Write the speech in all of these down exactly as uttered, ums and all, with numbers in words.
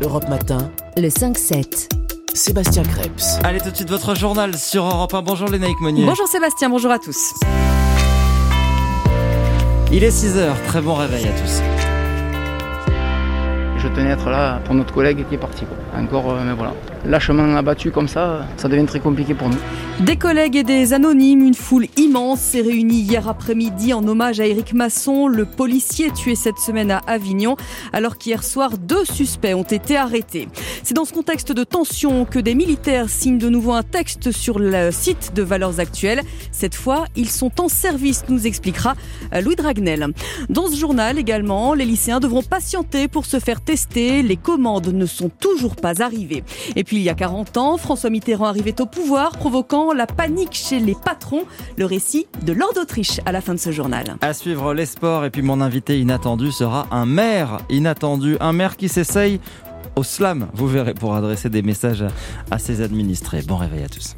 Europe Matin, le cinq sept. Sébastien Krebs. Allez, tout de suite, votre journal sur Europe un. Bonjour Lénaïque Monnier. Bonjour Sébastien, bonjour à tous. Il est six heures, très bon réveil à tous. Je tenais à être là pour notre collègue qui est parti. Quoi. Encore, euh, mais voilà. Lâchement abattu comme ça, ça devient très compliqué pour nous. Des collègues et des anonymes, une foule immense s'est réunie hier après-midi en hommage à Éric Masson, le policier tué cette semaine à Avignon, alors qu'hier soir, deux suspects ont été arrêtés. C'est dans ce contexte de tension que des militaires signent de nouveau un texte sur le site de Valeurs Actuelles. Cette fois, ils sont en service, nous expliquera Louis Dragnel. Dans ce journal également, les lycéens devront patienter pour se faire tester. Les commandes ne sont toujours pas arrivées. Et puis, il y a quarante ans, François Mitterrand arrivait au pouvoir, provoquant la panique chez les patrons. Le récit de Lord d'Autriche à la fin de ce journal. À suivre les sports, et puis mon invité inattendu sera un maire inattendu. Un maire qui s'essaye au slam, vous verrez, pour adresser des messages à ses administrés. Bon réveil à tous.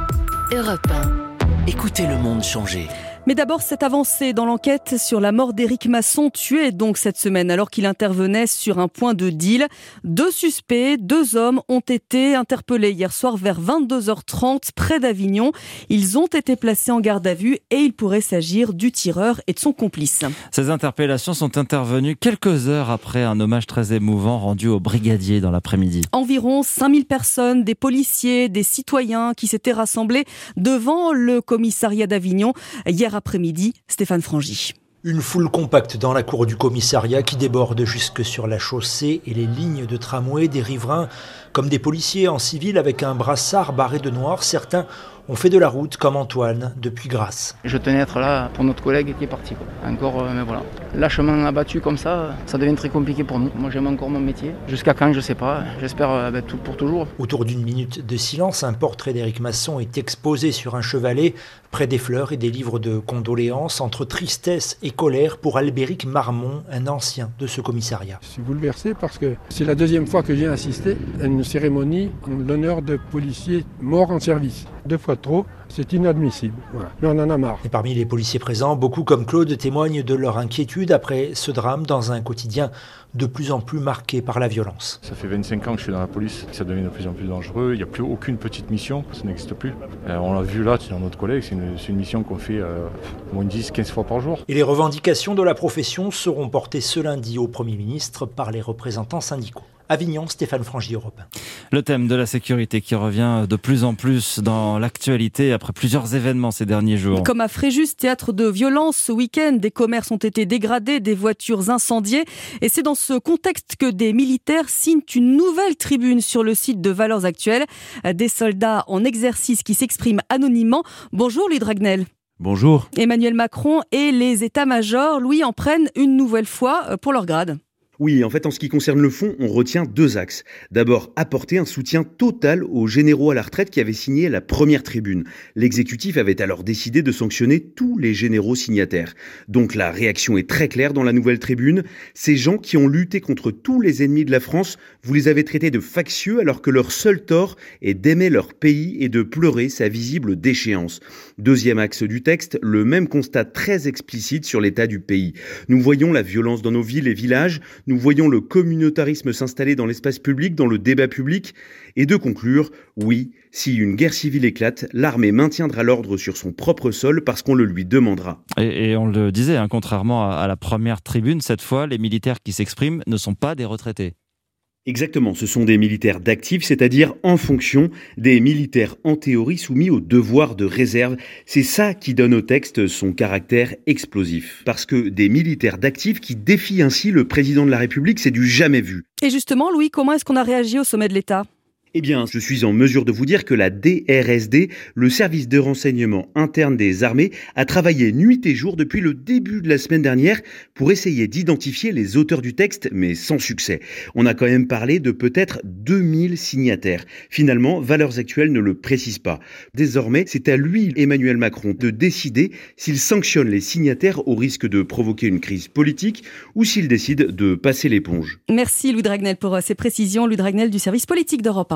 Europe un. Écoutez le monde changer. Mais d'abord, cette avancée dans l'enquête sur la mort d'Éric Masson, tué donc cette semaine alors qu'il intervenait sur un point de deal. Deux suspects, deux hommes ont été interpellés hier soir vers vingt-deux heures trente près d'Avignon. Ils ont été placés en garde à vue et il pourrait s'agir du tireur et de son complice. Ces interpellations sont intervenues quelques heures après un hommage très émouvant rendu aux brigadiers dans l'après-midi. Environ cinq mille personnes, des policiers, des citoyens qui s'étaient rassemblés devant le commissariat d'Avignon hier après-midi. Stéphane Frangy. Une foule compacte dans la cour du commissariat qui déborde jusque sur la chaussée et les lignes de tramway. Des riverains comme des policiers en civil avec un brassard barré de noir. Certains ont fait de la route comme Antoine depuis Grasse. Je tenais à être là pour notre collègue qui est parti. Quoi. Encore, euh, mais voilà. Lâchement abattu comme ça, ça devient très compliqué pour nous. Moi j'aime encore mon métier. Jusqu'à quand, je sais pas. J'espère euh, bah, tout pour toujours. Autour d'une minute de silence, un portrait d'Éric Masson est exposé sur un chevalet près des fleurs et des livres de condoléances entre tristesse et colère pour Albéric Marmont, un ancien de ce commissariat. Je suis bouleversé parce que c'est la deuxième fois que j'ai assisté à une cérémonie en l'honneur de policiers morts en service. Deux fois trop, c'est inadmissible. Voilà. Mais on en a marre. Et parmi les policiers présents, beaucoup comme Claude témoignent de leur inquiétude après ce drame dans un quotidien de plus en plus marqué par la violence. Ça fait vingt-cinq ans que je suis dans la police, ça devient de plus en plus dangereux, il n'y a plus aucune petite mission, ça n'existe plus. Euh, on l'a vu là, c'est notre collègue, c'est une, c'est une mission qu'on fait euh, moins dix à quinze fois par jour. Et les revendications de la profession seront portées ce lundi au Premier ministre par les représentants syndicaux. Avignon, Stéphane Frangy, Europe un. Le thème de la sécurité qui revient de plus en plus dans l'actualité après plusieurs événements ces derniers jours. Comme à Fréjus, théâtre de violence ce week-end, des commerces ont été dégradés, des voitures incendiées. Et c'est dans ce contexte que des militaires signent une nouvelle tribune sur le site de Valeurs Actuelles. Des soldats en exercice qui s'expriment anonymement. Bonjour Louis Dragnel. Bonjour. Emmanuel Macron et les états-majors, Louis, en prennent une nouvelle fois pour leur grade. Oui, en fait, en ce qui concerne le fond, on retient deux axes. D'abord, apporter un soutien total aux généraux à la retraite qui avaient signé la première tribune. L'exécutif avait alors décidé de sanctionner tous les généraux signataires. Donc la réaction est très claire dans la nouvelle tribune. Ces gens qui ont lutté contre tous les ennemis de la France, vous les avez traités de factieux alors que leur seul tort est d'aimer leur pays et de pleurer sa visible déchéance. Deuxième axe du texte, le même constat très explicite sur l'état du pays. Nous voyons la violence dans nos villes et villages. Nous voyons le communautarisme s'installer dans l'espace public, dans le débat public, et de conclure, oui, si une guerre civile éclate, l'armée maintiendra l'ordre sur son propre sol parce qu'on le lui demandera. Et, et on le disait, hein, contrairement à, à la première tribune, cette fois, les militaires qui s'expriment ne sont pas des retraités. Exactement, ce sont des militaires d'actifs, c'est-à-dire en fonction, des militaires en théorie soumis au devoir de réserve. C'est ça qui donne au texte son caractère explosif. Parce que des militaires d'actifs qui défient ainsi le président de la République, c'est du jamais vu. Et justement, Louis, comment est-ce qu'on a réagi au sommet de l'État ? Eh bien, je suis en mesure de vous dire que la D R S D, le service de renseignement interne des armées, a travaillé nuit et jour depuis le début de la semaine dernière pour essayer d'identifier les auteurs du texte, mais sans succès. On a quand même parlé de peut-être deux mille signataires. Finalement, Valeurs Actuelles ne le précise pas. Désormais, c'est à lui, Emmanuel Macron, de décider s'il sanctionne les signataires au risque de provoquer une crise politique ou s'il décide de passer l'éponge. Merci Louis Dragnel pour ces précisions. Louis Dragnel du service politique d'Europe un.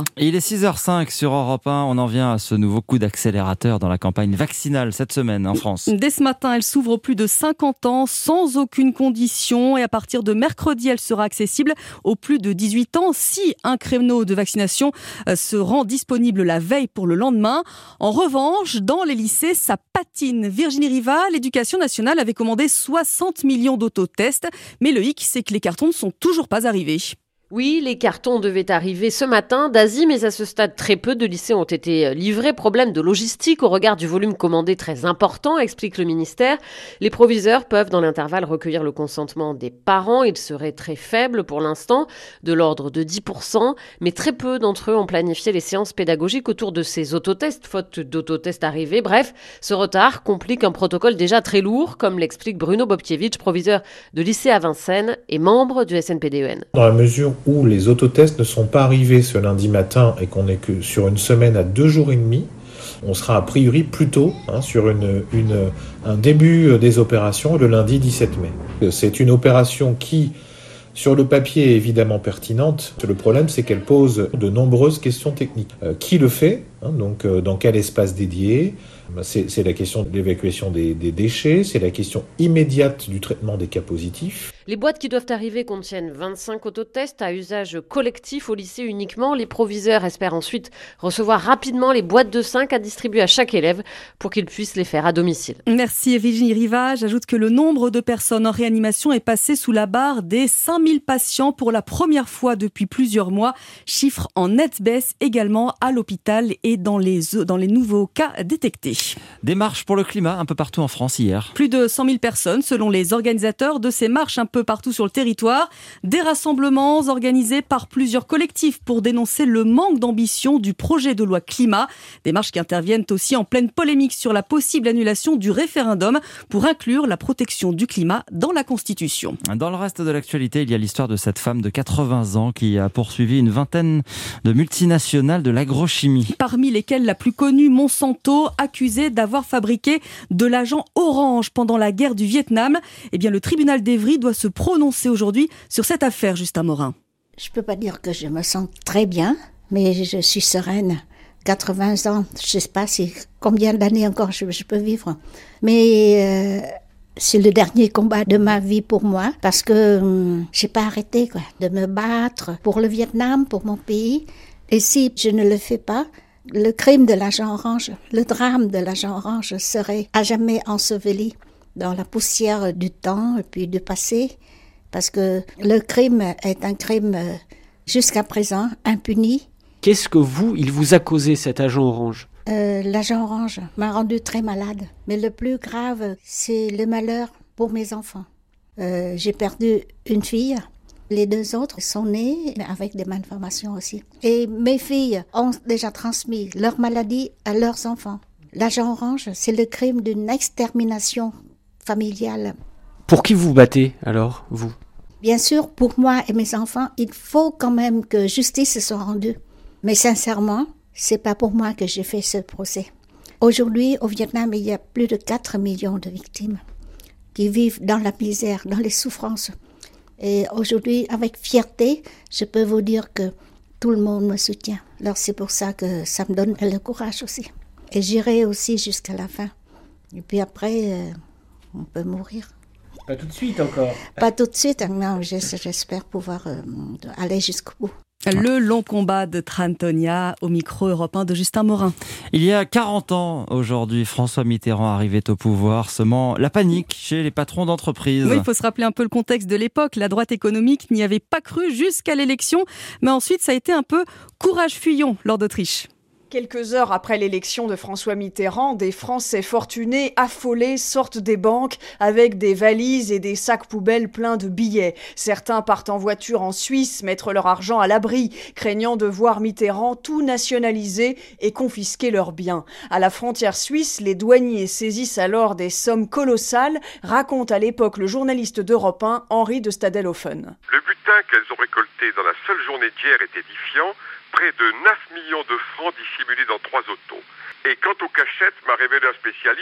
Il est six heures cinq sur Europe un. On en vient à ce nouveau coup d'accélérateur dans la campagne vaccinale cette semaine en France. Dès ce matin, elle s'ouvre aux plus de cinquante ans sans aucune condition et à partir de mercredi, elle sera accessible aux plus de dix-huit ans si un créneau de vaccination se rend disponible la veille pour le lendemain. En revanche, dans les lycées, ça patine. Virginie Riva, l'Éducation nationale avait commandé soixante millions d'autotests, mais le hic, c'est que les cartons ne sont toujours pas arrivés. Oui, les cartons devaient arriver ce matin d'Asie, mais à ce stade, très peu de lycées ont été livrés. Problème de logistique au regard du volume commandé très important, explique le ministère. Les proviseurs peuvent dans l'intervalle recueillir le consentement des parents. Il serait très faible pour l'instant, de l'ordre de dix pour cent, mais très peu d'entre eux ont planifié les séances pédagogiques autour de ces autotests, faute d'autotests arrivés. Bref, ce retard complique un protocole déjà très lourd, comme l'explique Bruno Bobkiewicz, proviseur de lycée à Vincennes et membre du S N P D E N. Dans la mesure où les autotests ne sont pas arrivés ce lundi matin et qu'on n'est que sur une semaine à deux jours et demi, on sera a priori plus tôt hein, sur une, une, un début des opérations le lundi dix-sept mai. C'est une opération qui, sur le papier, est évidemment pertinente. Le problème, c'est qu'elle pose de nombreuses questions techniques. Euh, qui le fait hein, donc, euh, dans quel espace dédié ? C'est, c'est la question de l'évacuation des, des déchets, c'est la question immédiate du traitement des cas positifs. Les boîtes qui doivent arriver contiennent vingt-cinq autotests à usage collectif au lycée uniquement. Les proviseurs espèrent ensuite recevoir rapidement les boîtes de cinq à distribuer à chaque élève pour qu'ils puissent les faire à domicile. Merci Virginie Riva. J'ajoute que le nombre de personnes en réanimation est passé sous la barre des cinq mille patients pour la première fois depuis plusieurs mois. Chiffre en nette baisse également à l'hôpital et dans les, dans les nouveaux cas détectés. Des marches pour le climat un peu partout en France hier. Plus de cent mille personnes selon les organisateurs de ces marches un peu partout sur le territoire. Des rassemblements organisés par plusieurs collectifs pour dénoncer le manque d'ambition du projet de loi climat. Des marches qui interviennent aussi en pleine polémique sur la possible annulation du référendum pour inclure la protection du climat dans la Constitution. Dans le reste de l'actualité, il y a l'histoire de cette femme de quatre-vingts ans qui a poursuivi une vingtaine de multinationales de l'agrochimie. Parmi lesquelles la plus connue, Monsanto, accusée d'avoir fabriqué de l'agent orange pendant la guerre du Vietnam. Eh bien, le tribunal d'Evry doit se prononcer aujourd'hui sur cette affaire, Justin Morin. Je ne peux pas dire que je me sens très bien, mais je suis sereine. quatre-vingts ans, je ne sais pas si, combien d'années encore je, je peux vivre. Mais euh, c'est le dernier combat de ma vie pour moi, parce que hum, je n'ai pas arrêté quoi, de me battre pour le Vietnam, pour mon pays. Et si je ne le fais pas, le crime de l'agent orange, le drame de l'agent orange serait à jamais enseveli dans la poussière du temps et puis du passé, parce que le crime est un crime jusqu'à présent impuni. Qu'est-ce que vous, il vous a causé cet agent orange ? euh, L'agent orange m'a rendu très malade, mais le plus grave, c'est le malheur pour mes enfants. Euh, j'ai perdu une fille. Les deux autres sont nés avec des malformations aussi. Et mes filles ont déjà transmis leur maladie à leurs enfants. L'agent orange, c'est le crime d'une extermination familiale. Pour qui vous battez alors, vous ? Bien sûr, pour moi et mes enfants, il faut quand même que justice soit rendue. Mais sincèrement, c'est pas pour moi que j'ai fait ce procès. Aujourd'hui, au Vietnam, il y a plus de quatre millions de victimes qui vivent dans la misère, dans les souffrances. Et aujourd'hui, avec fierté, je peux vous dire que tout le monde me soutient. Alors c'est pour ça que ça me donne le courage aussi. Et j'irai aussi jusqu'à la fin. Et puis après, euh, on peut mourir. Pas tout de suite encore. Pas tout de suite, non, j'espère pouvoir euh, aller jusqu'au bout. Le long combat de Trantonia au micro Europe un de Justin Morin. Il y a quarante ans aujourd'hui, François Mitterrand arrivait au pouvoir, semant la panique chez les patrons d'entreprise. Oui, il faut se rappeler un peu le contexte de l'époque. La droite économique n'y avait pas cru jusqu'à l'élection, mais ensuite ça a été un peu courage fuyant lors d'Autriche. Quelques heures après l'élection de François Mitterrand, des Français fortunés, affolés, sortent des banques avec des valises et des sacs poubelles pleins de billets. Certains partent en voiture en Suisse, mettre leur argent à l'abri, craignant de voir Mitterrand tout nationaliser et confisquer leurs biens. À la frontière suisse, les douaniers saisissent alors des sommes colossales, raconte à l'époque le journaliste d'Europe un, Henri de Stadelhofen. Le butin qu'elles ont récolté dans la seule journée d'hier est édifiant. Près de neuf millions de francs dissimulés dans trois autos. Et quant aux cachettes, m'a révélé un spécialiste,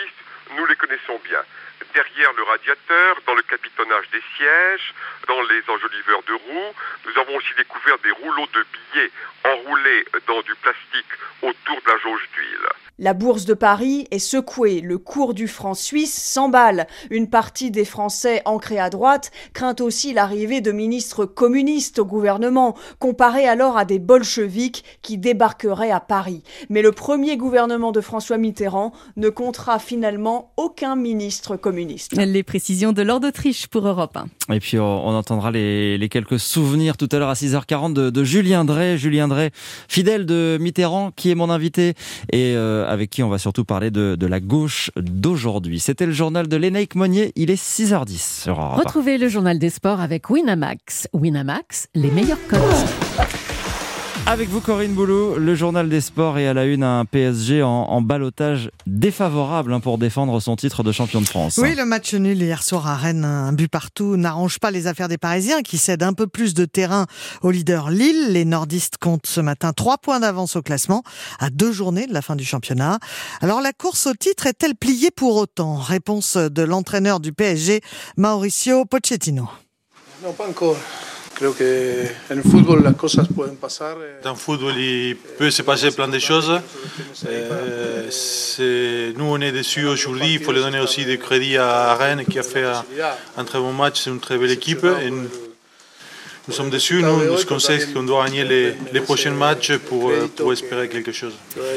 nous les connaissons bien. Derrière le radiateur, dans le capitonnage des sièges, dans les enjoliveurs de roues, nous avons aussi découvert des rouleaux de billets enroulés dans du plastique autour de la jauge d'huile. La bourse de Paris est secouée, le cours du franc suisse s'emballe. Une partie des Français ancrés à droite craint aussi l'arrivée de ministres communistes au gouvernement, comparés alors à des bolcheviks qui débarqueraient à Paris. Mais le premier gouvernement de François Mitterrand ne comptera finalement aucun ministre communiste. Les précisions de Laure d'Autriche pour Europe un. Et puis on, on entendra les, les quelques souvenirs tout à l'heure à six heures quarante de, de Julien Drey. Julien Drey, fidèle de Mitterrand, qui est mon invité et euh, avec qui on va surtout parler de, de la gauche d'aujourd'hui. C'était le journal de Lénaïque Monnier, il est six heures dix sur Europe un. Retrouvez le journal des sports avec Winamax. Winamax, les meilleurs codes. Avec vous Corinne Boulou, le journal des sports est à la une un P S G en, en ballottage défavorable hein, pour défendre son titre de champion de France. Oui, le match nul hier soir à Rennes, un but partout, n'arrange pas les affaires des Parisiens qui cèdent un peu plus de terrain au leader Lille. Les nordistes comptent ce matin trois points d'avance au classement à deux journées de la fin du championnat. Alors la course au titre est-elle pliée pour autant? Réponse de l'entraîneur du P S G, Mauricio Pochettino. Non, pas encore. Creo que en football las cosas pueden pasar. Dans le football, il peut se passer plein de choses. Euh, c'est, nous, on est déçus aujourd'hui. Il faut les donner aussi des crédits à Rennes qui a fait un, un très bon match. C'est une très belle équipe. Et nous, nous sommes déçus. Nous, ce qu'on sait, c'est qu'on doit gagner les, les prochains matchs pour, pour espérer quelque chose.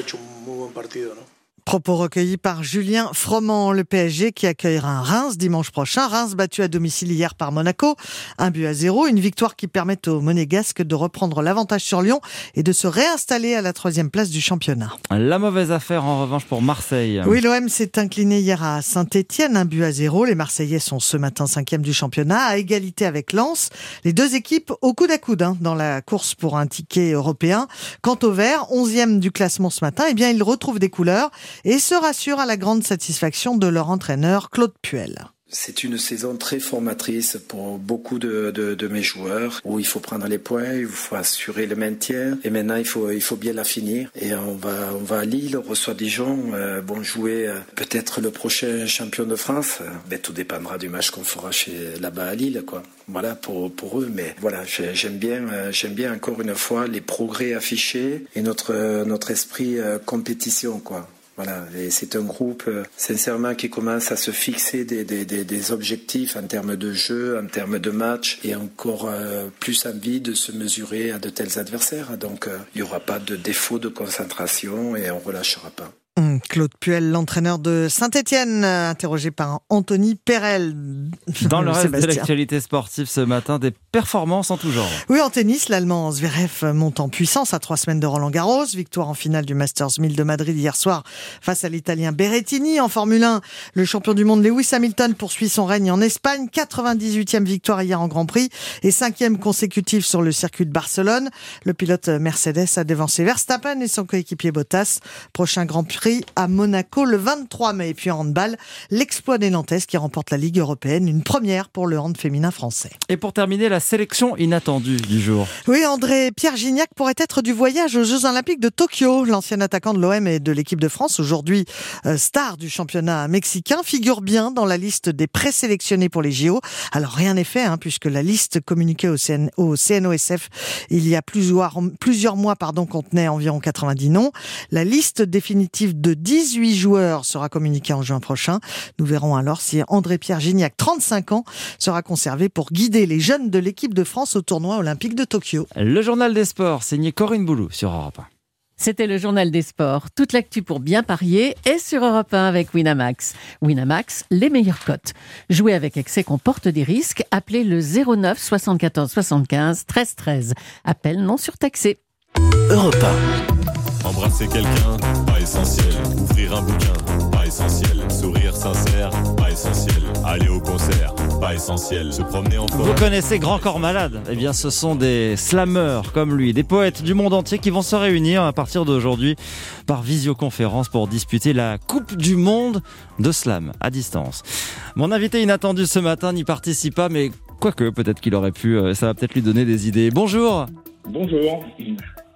Propos recueillis par Julien Froment, le P S G qui accueillera Reims dimanche prochain. Reims battu à domicile hier par Monaco, un but à zéro, une victoire qui permet aux Monégasques de reprendre l'avantage sur Lyon et de se réinstaller à la troisième place du championnat. La mauvaise affaire en revanche pour Marseille. Oui, l'O M s'est incliné hier à Saint-Etienne, un but à zéro. Les Marseillais sont ce matin cinquième du championnat, à égalité avec Lens. Les deux équipes au coude à coude hein, dans la course pour un ticket européen. Quant aux Verts, onzième du classement ce matin, eh bien ils retrouvent des couleurs et se rassurent à la grande satisfaction de leur entraîneur Claude Puel. C'est une saison très formatrice pour beaucoup de, de, de mes joueurs, où il faut prendre les points, il faut assurer le maintien, et maintenant il faut, il faut bien la finir. Et on va, on va à Lille, on reçoit Dijon, euh, bon jouer euh, peut-être le prochain champion de France. Ben, tout dépendra du match qu'on fera chez, là-bas à Lille, quoi. Voilà pour, pour eux, mais voilà, j'aime bien, euh, j'aime bien encore une fois les progrès affichés et notre, euh, notre esprit euh, compétition, quoi. Voilà, et c'est un groupe, euh, sincèrement, qui commence à se fixer des, des, des, des objectifs en termes de jeu, en termes de match, et encore euh, plus envie de se mesurer à de tels adversaires. Donc, euh, il n'y aura pas de défaut de concentration et on ne relâchera pas. Claude Puel, l'entraîneur de Saint-Etienne, interrogé par Anthony Perel. Dans le reste Sébastien. de l'actualité sportive ce matin, des performances en tout genre. Oui, en tennis, l'Allemand Zverev monte en puissance à trois semaines de Roland-Garros. Victoire en finale du Masters mille de Madrid hier soir face à l'Italien Berrettini. En Formule un, le champion du monde Lewis Hamilton poursuit son règne en Espagne. quatre-vingt-dix-huitième victoire hier en Grand Prix et cinquième consécutive sur le circuit de Barcelone. Le pilote Mercedes a devancé Verstappen et son coéquipier Bottas. Prochain Grand Prix à Monaco le vingt-trois mai. Et puis en handball, l'exploit des Nantaises qui remporte la Ligue européenne, une première pour le hand féminin français. Et pour terminer, la sélection inattendue du jour. Oui, André-Pierre Gignac pourrait être du voyage aux Jeux Olympiques de Tokyo. L'ancien attaquant de l'O M et de l'équipe de France, aujourd'hui euh, star du championnat mexicain, figure bien dans la liste des présélectionnés pour les J O. Alors rien n'est fait, hein, puisque la liste communiquée au, C N, au C N O S F il y a plusieurs, plusieurs mois pardon, contenait environ quatre-vingt-dix noms. La liste définitive de dix-huit joueurs sera communiquée en juin prochain. Nous verrons alors si André-Pierre Gignac, trente-cinq ans, sera conservé pour guider les jeunes de l'équipe de France au tournoi olympique de Tokyo. Le journal des sports, signé Corinne Boulou sur Europe un. C'était le journal des sports. Toute l'actu pour bien parier est sur Europe un avec Winamax. Winamax, les meilleures cotes. Jouer avec excès comporte des risques. Appelez le zéro neuf soixante-quatorze soixante-quinze treize treize. Appel non surtaxé. Europe un. Embrasser quelqu'un, pas essentiel. Ouvrir un bouquin, pas essentiel. Sourire sincère, pas essentiel. Aller au concert, pas essentiel. Se promener en forêt. Vous connaissez Grand Corps Malade ? Eh bien, ce sont des slammeurs comme lui, des poètes du monde entier qui vont se réunir à partir d'aujourd'hui par visioconférence pour disputer la Coupe du Monde de slam à distance. Mon invité inattendu ce matin n'y participe pas, mais quoique, peut-être qu'il aurait pu, ça va peut-être lui donner des idées. Bonjour. Bonjour.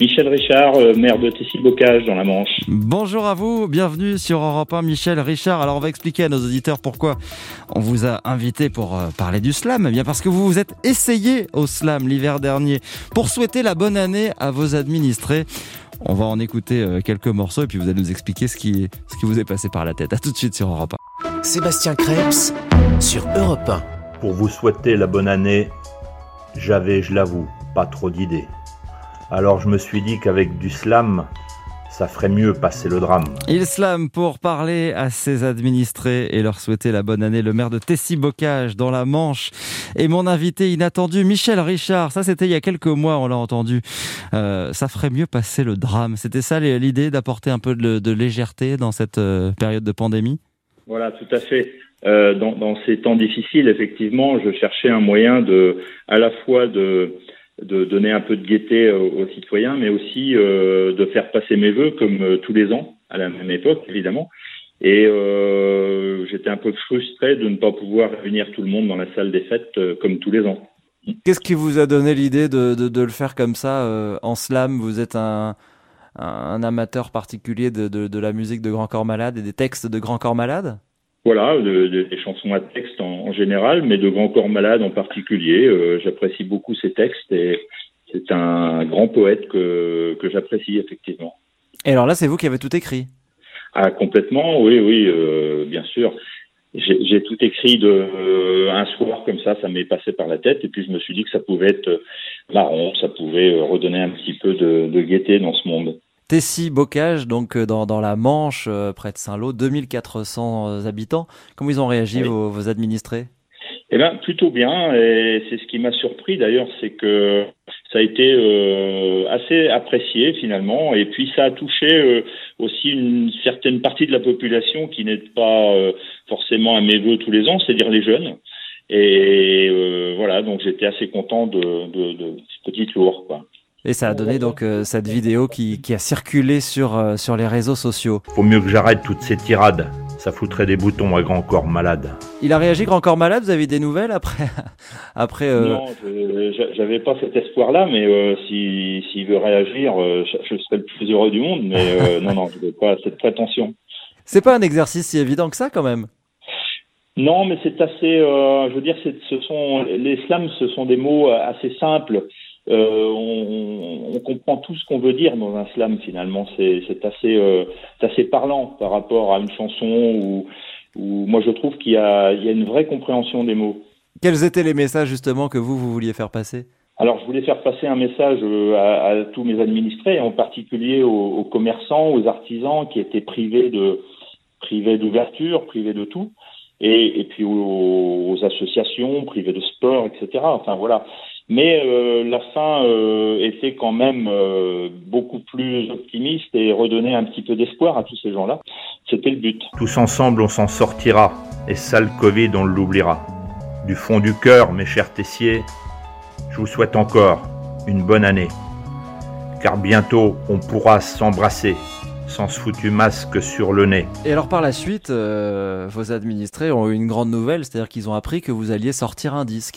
Michel Richard, euh, maire de Tessy-Bocage dans la Manche. Bonjour à vous, bienvenue sur Europe un, Michel Richard. Alors on va expliquer à nos auditeurs pourquoi on vous a invité pour euh, parler du slam. Eh bien parce que vous vous êtes essayé au slam l'hiver dernier pour souhaiter la bonne année à vos administrés. On va en écouter euh, quelques morceaux et puis vous allez nous expliquer ce qui, ce qui vous est passé par la tête. À tout de suite sur Europe un. Sébastien Krebs sur Europe un. Pour vous souhaiter la bonne année, j'avais, je l'avoue, pas trop d'idées. Alors je me suis dit qu'avec du slam, ça ferait mieux passer le drame. Il slame pour parler à ses administrés et leur souhaiter la bonne année. Le maire de Tessy-Bocage dans la Manche et mon invité inattendu, Michel Richard. Ça, c'était il y a quelques mois, on l'a entendu. Euh, ça ferait mieux passer le drame. C'était ça l'idée, d'apporter un peu de, de légèreté dans cette euh, période de pandémie ? Voilà, tout à fait. Euh, dans, dans ces temps difficiles, effectivement, je cherchais un moyen de, à la fois de... de donner un peu de gaieté aux citoyens, mais aussi euh, de faire passer mes vœux comme euh, tous les ans, à la même époque, évidemment. Et euh, j'étais un peu frustré de ne pas pouvoir réunir tout le monde dans la salle des fêtes euh, comme tous les ans. Qu'est-ce qui vous a donné l'idée de, de, de le faire comme ça, euh, en slam ? Vous êtes un, un, un amateur particulier de, de, de la musique de Grand Corps Malade et des textes de Grand Corps Malade ? Voilà, de, de, des chansons à texte en, en général, mais de Grand Corps Malade en particulier. Euh, j'apprécie beaucoup ses textes et c'est un grand poète que, que j'apprécie effectivement. Et alors là, c'est vous qui avez tout écrit ? Ah, complètement, oui, oui, euh, bien sûr. J'ai, j'ai tout écrit de euh, un soir comme ça, ça m'est passé par la tête et puis je me suis dit que ça pouvait être marrant, ça pouvait redonner un petit peu de, de gaieté dans ce monde. Tessy-Bocage, donc dans, dans la Manche, euh, près de Saint-Lô, deux mille quatre cents habitants. Comment ils ont réagi, oui. vos, vos administrés ? Eh bien, plutôt bien. Et c'est ce qui m'a surpris d'ailleurs, c'est que ça a été euh, assez apprécié finalement. Et puis ça a touché euh, aussi une certaine partie de la population qui n'est pas euh, forcément à mes vœux tous les ans, c'est-à-dire les jeunes. Et euh, voilà, donc j'étais assez content de, de, de ce petit tour, quoi. Et ça a donné donc euh, cette vidéo qui, qui a circulé sur, euh, sur les réseaux sociaux. Faut mieux que j'arrête toutes ces tirades. Ça foutrait des boutons à Grand Corps Malade. Il a réagi, Grand Corps Malade ? Vous avez des nouvelles après, après euh... Non, je, j'avais pas cet espoir-là, mais euh, si, s'il veut réagir, euh, je, je serais le plus heureux du monde. Mais euh, non, non, je n'ai pas cette prétention. C'est pas un exercice si évident que ça, quand même. Non, mais c'est assez. Euh, je veux dire, c'est, ce sont les slams, ce sont des mots assez simples. Euh, on, on comprend tout ce qu'on veut dire dans un slam finalement. C'est, c'est assez, euh, c'est assez parlant par rapport à une chanson où, où moi je trouve qu'il y a, il y a une vraie compréhension des mots. Quels étaient les messages justement que vous, vous vouliez faire passer ? Alors je voulais faire passer un message à, à tous mes administrés, en particulier aux, aux commerçants, aux artisans qui étaient privés de, privés d'ouverture, privés de tout, et, et puis aux, aux associations privées de sport, et cetera. Enfin voilà. Mais euh, la fin euh, était quand même euh, beaucoup plus optimiste et redonnait un petit peu d'espoir à tous ces gens-là. C'était le but. Tous ensemble, on s'en sortira. Et ça, le Covid, on l'oubliera. Du fond du cœur, mes chers Tessiers, je vous souhaite encore une bonne année. Car bientôt, on pourra s'embrasser sans ce foutu masque sur le nez. Et alors par la suite, euh, vos administrés ont eu une grande nouvelle, c'est-à-dire qu'ils ont appris que vous alliez sortir un disque.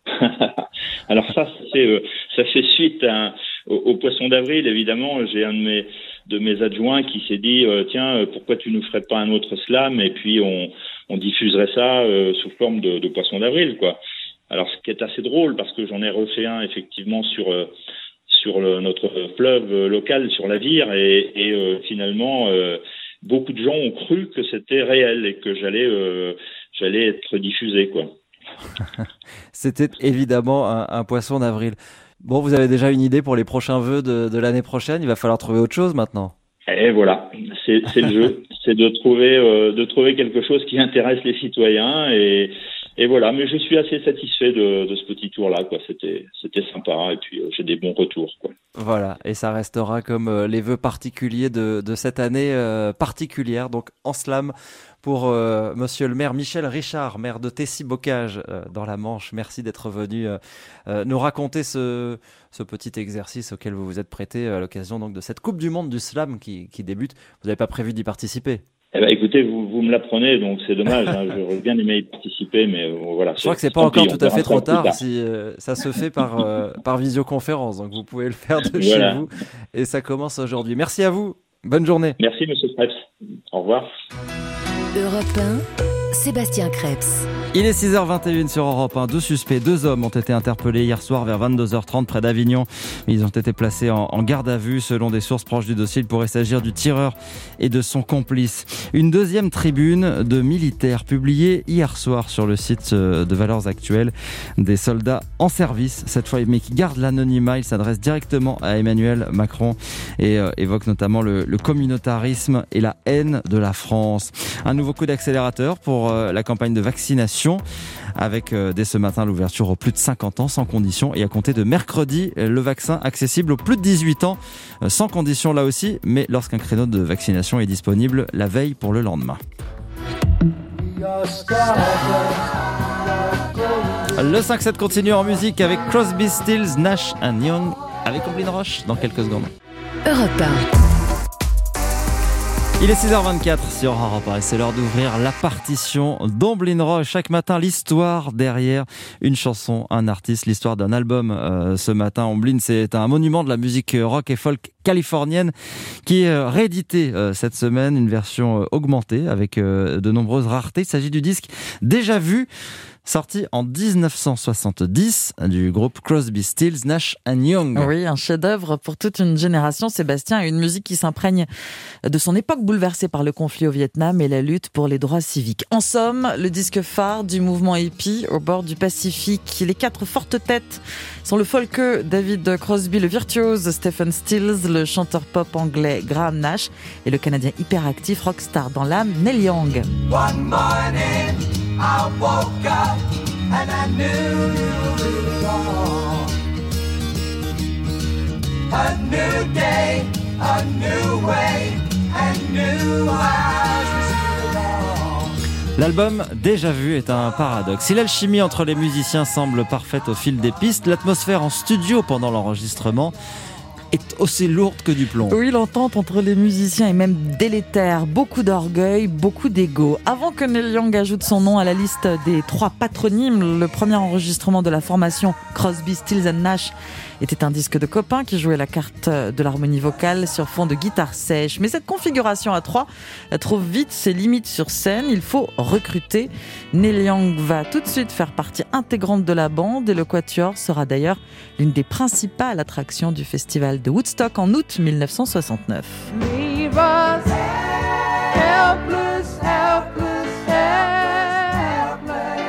Alors ça, c'est, euh, ça fait suite à un, au, au Poisson d'avril, évidemment. J'ai un de mes, de mes adjoints qui s'est dit euh, tiens, euh, pourquoi tu nous ferais pas un autre slam et puis on, on diffuserait ça euh, sous forme de, de Poisson d'avril, quoi. Alors ce qui est assez drôle parce que j'en ai refait un effectivement sur euh, sur le, notre fleuve local, sur la Vire, et, et euh, finalement euh, beaucoup de gens ont cru que c'était réel et que j'allais euh, j'allais être diffusé, quoi. C'était évidemment un, un poisson d'avril. Bon, vous avez déjà une idée pour les prochains vœux de, de l'année prochaine ? Il va falloir trouver autre chose maintenant. Et voilà, c'est, c'est le jeu, c'est de trouver, euh, de trouver quelque chose qui intéresse les citoyens et, et voilà. Mais je suis assez satisfait de, de ce petit tour-là, quoi. C'était, c'était sympa et puis euh, j'ai des bons retours, quoi. Voilà, et ça restera comme euh, les vœux particuliers de, de cette année euh, particulière, donc en slam pour euh, Monsieur le maire Michel Richard, maire de Tessy-Bocage euh, dans la Manche. Merci d'être venu euh, euh, nous raconter ce, ce petit exercice auquel vous vous êtes prêté à l'occasion donc de cette Coupe du Monde du slam qui, qui débute. Vous n'avez pas prévu d'y participer ? Eh ben, écoutez, vous, vous me l'apprenez, donc c'est dommage. Hein, j'aurais bien aimé y participer, mais euh, voilà. Je crois que c'est pas encore tout à fait trop tard, tard. si euh, ça se fait par, euh, par visioconférence. Donc vous pouvez le faire de voilà. chez vous. Et ça commence aujourd'hui. Merci à vous. Bonne journée. Merci, monsieur Krebs. Au revoir. Europe un, Sébastien Krebs. Il est six heures vingt et une sur Europe un. Deux suspects, deux hommes ont été interpellés hier soir vers vingt-deux heures trente près d'Avignon. Ils ont été placés en, en garde à vue. Selon des sources proches du dossier, il pourrait s'agir du tireur et de son complice. Une deuxième tribune de militaires publiée hier soir sur le site de Valeurs Actuelles. Des soldats en service, cette fois, mais qui gardent l'anonymat. Ils s'adressent directement à Emmanuel Macron et euh, évoquent notamment le, le communautarisme et la haine de la France. Un nouveau coup d'accélérateur pour euh, la campagne de vaccination, avec euh, dès ce matin l'ouverture aux plus de cinquante ans sans condition, et à compter de mercredi le vaccin accessible aux plus de dix-huit ans euh, sans condition là aussi, mais lorsqu'un créneau de vaccination est disponible la veille pour le lendemain. Le cinq sept continue en musique avec Crosby, Stills, Nash and Young avec Omblin Roche dans quelques secondes. Europe un. Il est six heures vingt-quatre sur Europe un et c'est l'heure d'ouvrir la partition d'Omblin Roche. Chaque matin, l'histoire derrière une chanson, un artiste, l'histoire d'un album. Euh, ce matin, Omblin, c'est un monument de la musique rock et folk californienne qui est euh, réédité euh, cette semaine, une version euh, augmentée avec euh, de nombreuses raretés. Il s'agit du disque Déjà Vu, sorti en dix-neuf cent soixante-dix du groupe Crosby, Stills, Nash and Young. Oui, un chef-d'œuvre pour toute une génération, Sébastien, et une musique qui s'imprègne de son époque bouleversée par le conflit au Vietnam et la lutte pour les droits civiques. En somme, le disque phare du mouvement hippie au bord du Pacifique. Les quatre fortes têtes sont le folkeux David Crosby, le virtuose Stephen Stills, le chanteur pop anglais Graham Nash et le Canadien hyperactif rockstar dans l'âme Neil Young. One morning, I woke up and I knew it all. A new day, a new way, and new eyes to see it all. L'album Déjà Vu est un paradoxe. Si l'alchimie entre les musiciens semble parfaite au fil des pistes, l'atmosphère en studio pendant l'enregistrement est aussi lourde que du plomb. Oui, l'entente entre les musiciens est même délétère. Beaucoup d'orgueil, beaucoup d'ego. Avant que Neil Young ajoute son nom à la liste des trois patronymes, le premier enregistrement de la formation Crosby, Stills and Nash était un disque de copains qui jouait la carte de l'harmonie vocale sur fond de guitare sèche. Mais cette configuration à trois trouve vite ses limites sur scène. Il faut recruter. Neil Young va tout de suite faire partie intégrante de la bande et le quatuor sera d'ailleurs l'une des principales attractions du festival de Woodstock en août dix-neuf cent soixante-neuf. Leave us helpless, helpless, helpless.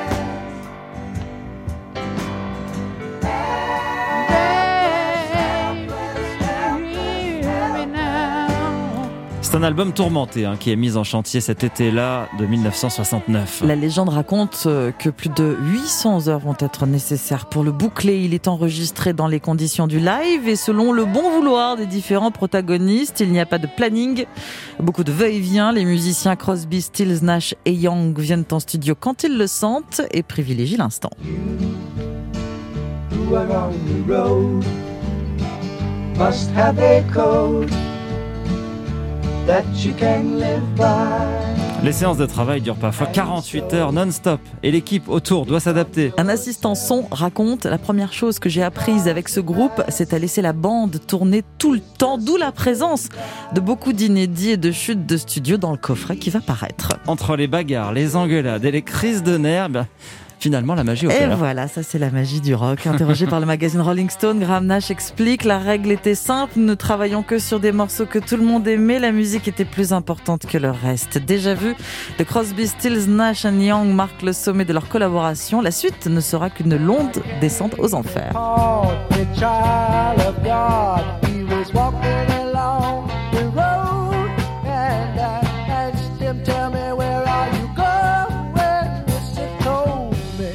C'est un album tourmenté hein, qui est mis en chantier cet été-là de dix-neuf cent soixante-neuf. La légende raconte que plus de huit cents heures vont être nécessaires pour le boucler. Il est enregistré dans les conditions du live et selon le bon vouloir des différents protagonistes. Il n'y a pas de planning, beaucoup de va-et-vient. Les musiciens Crosby, Stills, Nash et Young viennent en studio quand ils le sentent et privilégient l'instant. You are on the road, must have a code that you can live by. Les séances de travail durent parfois quarante-huit heures non-stop et l'équipe autour doit s'adapter. Un assistant son raconte: la première chose que j'ai apprise avec ce groupe, c'est à laisser la bande tourner tout le temps, d'où la présence de beaucoup d'inédits et de chutes de studio dans le coffret qui va paraître. Entre les bagarres, les engueulades et les crises de nerfs, ben, finalement la magie opère. Et voilà, ça c'est la magie du rock. Interrogé par le magazine Rolling Stone, Graham Nash explique: la règle était simple, nous ne travaillions que sur des morceaux que tout le monde aimait, la musique était plus importante que le reste. Déjà Vu de Crosby, Stills, Nash and Young marque le sommet de leur collaboration. La suite ne sera qu'une longue descente aux enfers. Oh, the child of God, he was walking along the road, and I asked him, tell me, where are you going? Yes, he told me.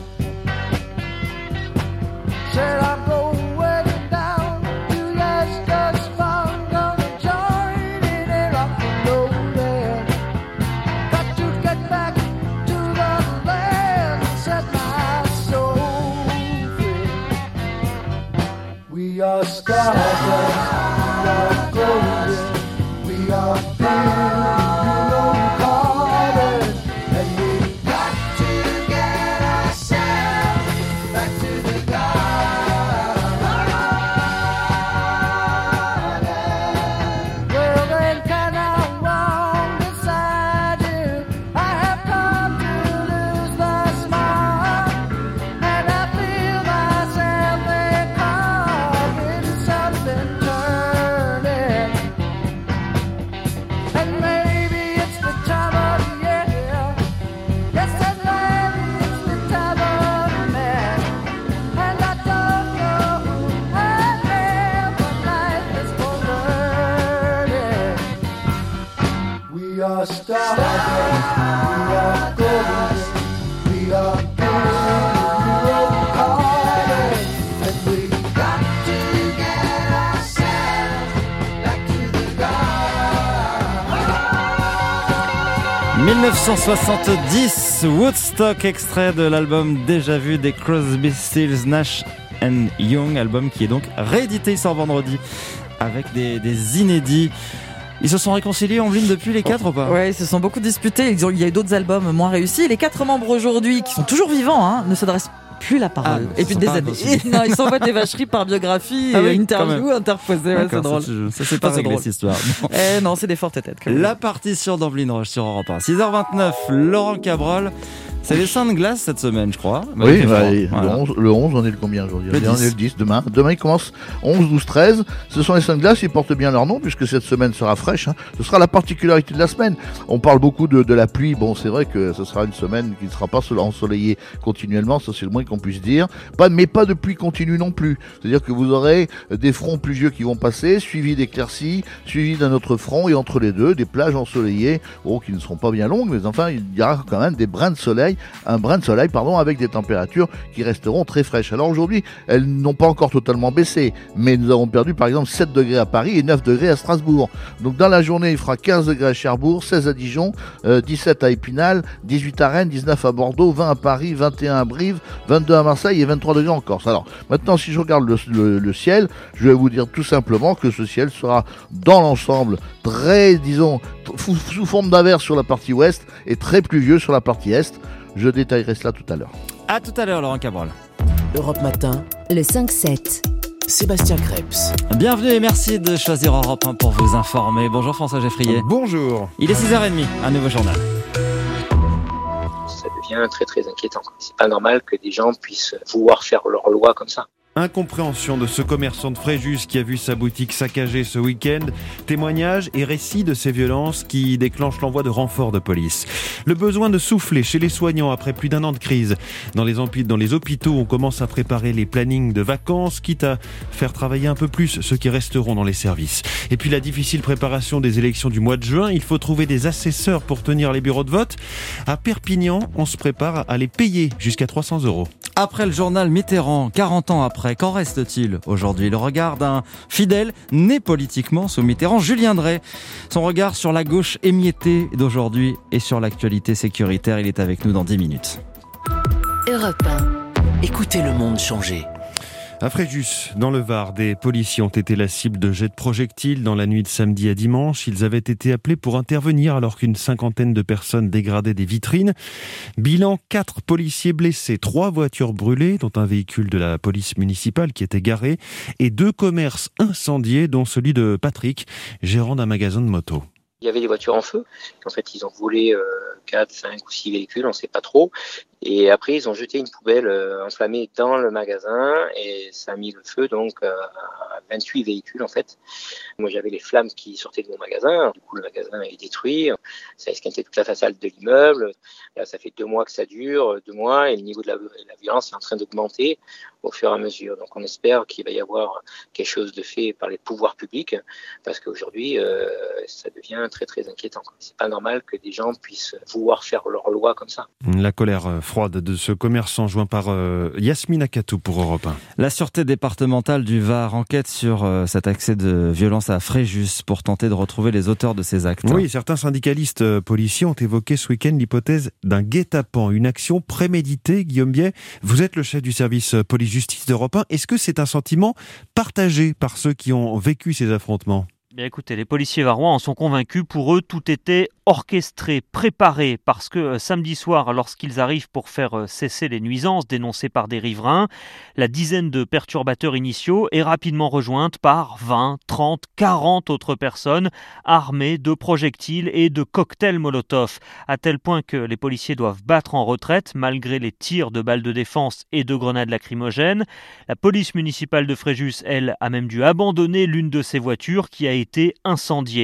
Said I'm going down to Leicester Spa, gonna join in a rock and roll band. Got to get back to the land, set my soul free. We are stardust, we are golden, we are building, you know. are starving, we are going, we are going calling, and we got to get ourselves back to the garden. dix-neuf cent soixante-dix, Woodstock, extrait de l'album Déjà Vu des Crosby, Stills, Nash and Young, album qui est donc réédité, il sort vendredi avec des, des inédits. Ils se sont réconciliés, Ambline, depuis les quatre ou pas ? Ouais, ils se sont beaucoup disputés. Ils ont, il y a eu d'autres albums moins réussis. Les quatre membres aujourd'hui, qui sont toujours vivants, hein, ne s'adressent plus la parole. Ah, et puis des années. Non, ils s'envoient des vacheries par biographie, ah oui, interview interposée. Ouais, c'est drôle. Ça, c'est pas réglé, drôle. cette histoire. Non. Eh non, c'est des fortes têtes. La partition d'Ambline Roche sur Europe un. six heures vingt-neuf, Laurent Cabrol. C'est les Saints de glace cette semaine, je crois. Bah, oui, bah, voilà. le, onze, le onze, on est le combien aujourd'hui ? Le On est le dix demain. Demain, ils commencent onze, douze, treize. Ce sont les Saints de glace, ils portent bien leur nom puisque cette semaine sera fraîche. Hein. Ce sera la particularité de la semaine. On parle beaucoup de, de la pluie. Bon, c'est vrai que ce sera une semaine qui ne sera pas ensoleillée continuellement, ça c'est le moins qu'on puisse dire. Pas, mais pas de pluie continue non plus. C'est-à-dire que vous aurez des fronts pluvieux qui vont passer, suivis d'éclaircies, suivis d'un autre front, et entre les deux, des plages ensoleillées, bon, qui ne seront pas bien longues, mais enfin, il y aura quand même des brins de soleil, un brin de soleil pardon, avec des températures qui resteront très fraîches. Alors aujourd'hui, elles n'ont pas encore totalement baissé, mais nous avons perdu par exemple sept degrés à Paris et neuf degrés à Strasbourg. Donc dans la journée, il fera quinze degrés à Cherbourg, seize à Dijon, euh, dix-sept à Épinal, dix-huit à Rennes, dix-neuf à Bordeaux, vingt à Paris, vingt et un à Brive, vingt-deux à Marseille et vingt-trois degrés en Corse. Alors maintenant, si je regarde le, le, le ciel, je vais vous dire tout simplement que ce ciel sera dans l'ensemble très, disons, sous, sous forme d'averse sur la partie ouest et très pluvieux sur la partie est. Je détaillerai cela tout à l'heure. À tout à l'heure, Laurent Cabrol. Europe Matin, Le cinq sept. Sébastien Krebs. Bienvenue et merci de choisir Europe un pour vous informer. Bonjour François Geffrier. Bonjour. Il est six heures trente, un nouveau journal. Ça devient très très inquiétant. C'est pas normal que des gens puissent vouloir faire leur loi comme ça. Incompréhension de ce commerçant de Fréjus qui a vu sa boutique saccagée ce week-end. Témoignages et récits de ces violences qui déclenchent l'envoi de renforts de police. Le besoin de souffler chez les soignants après plus d'un an de crise. Dans les, ampi- dans les hôpitaux, on commence à préparer les plannings de vacances, quitte à faire travailler un peu plus ceux qui resteront dans les services. Et puis la difficile préparation des élections du mois de juin. Il faut trouver des assesseurs pour tenir les bureaux de vote. À Perpignan, on se prépare à les payer jusqu'à trois cents euros. Après le journal Mitterrand, quarante ans après, qu'en reste-t-il aujourd'hui ? Le regard d'un fidèle né politiquement sous Mitterrand, Julien Drey. Son regard sur la gauche émiettée d'aujourd'hui et sur l'actualité sécuritaire, il est avec nous dans dix minutes. Europe un. Écoutez le monde changer. À Fréjus, dans le Var, des policiers ont été la cible de jets de projectiles dans la nuit de samedi à dimanche. Ils avaient été appelés pour intervenir alors qu'une cinquantaine de personnes dégradaient des vitrines. Bilan, quatre policiers blessés, trois voitures brûlées, dont un véhicule de la police municipale qui était garé, et deux commerces incendiés, dont celui de Patrick, gérant d'un magasin de moto. Il y avait des voitures en feu. En fait, ils ont volé euh, quatre, cinq ou six véhicules, on ne sait pas trop. Et après, ils ont jeté une poubelle euh, enflammée dans le magasin et ça a mis le feu donc euh, à vingt-huit véhicules en fait. Moi, j'avais les flammes qui sortaient de mon magasin. Du coup, le magasin est détruit. Ça a esquinté toute la façade de l'immeuble. Là, ça fait deux mois que ça dure, deux mois, et le niveau de la, la violence est en train d'augmenter au fur et à mesure. Donc, on espère qu'il va y avoir quelque chose de fait par les pouvoirs publics parce qu'aujourd'hui, euh, ça devient très très inquiétant. C'est pas normal que des gens puissent vouloir faire leur loi comme ça. La colère froide de ce commerçant joint par euh, Yasmine Akatou pour Europe un. La sûreté départementale du Var enquête sur euh, cet accès de violence à Fréjus pour tenter de retrouver les auteurs de ces actes. Oui, certains syndicalistes euh, policiers ont évoqué ce week-end l'hypothèse d'un guet-apens, une action préméditée. Guillaume Biet, vous êtes le chef du service police-justice d'Europe un. Est-ce que c'est un sentiment partagé par ceux qui ont vécu ces affrontements ? Bien écoutez, les policiers varois en sont convaincus. Pour eux, tout était orchestré, préparé, parce que euh, samedi soir, lorsqu'ils arrivent pour faire euh, cesser les nuisances dénoncées par des riverains, la dizaine de perturbateurs initiaux est rapidement rejointe par vingt, trente, quarante autres personnes armées de projectiles et de cocktails Molotov, à tel point que les policiers doivent battre en retraite malgré les tirs de balles de défense et de grenades lacrymogènes. La police municipale de Fréjus, elle, a même dû abandonner l'une de ses voitures qui a été incendiée.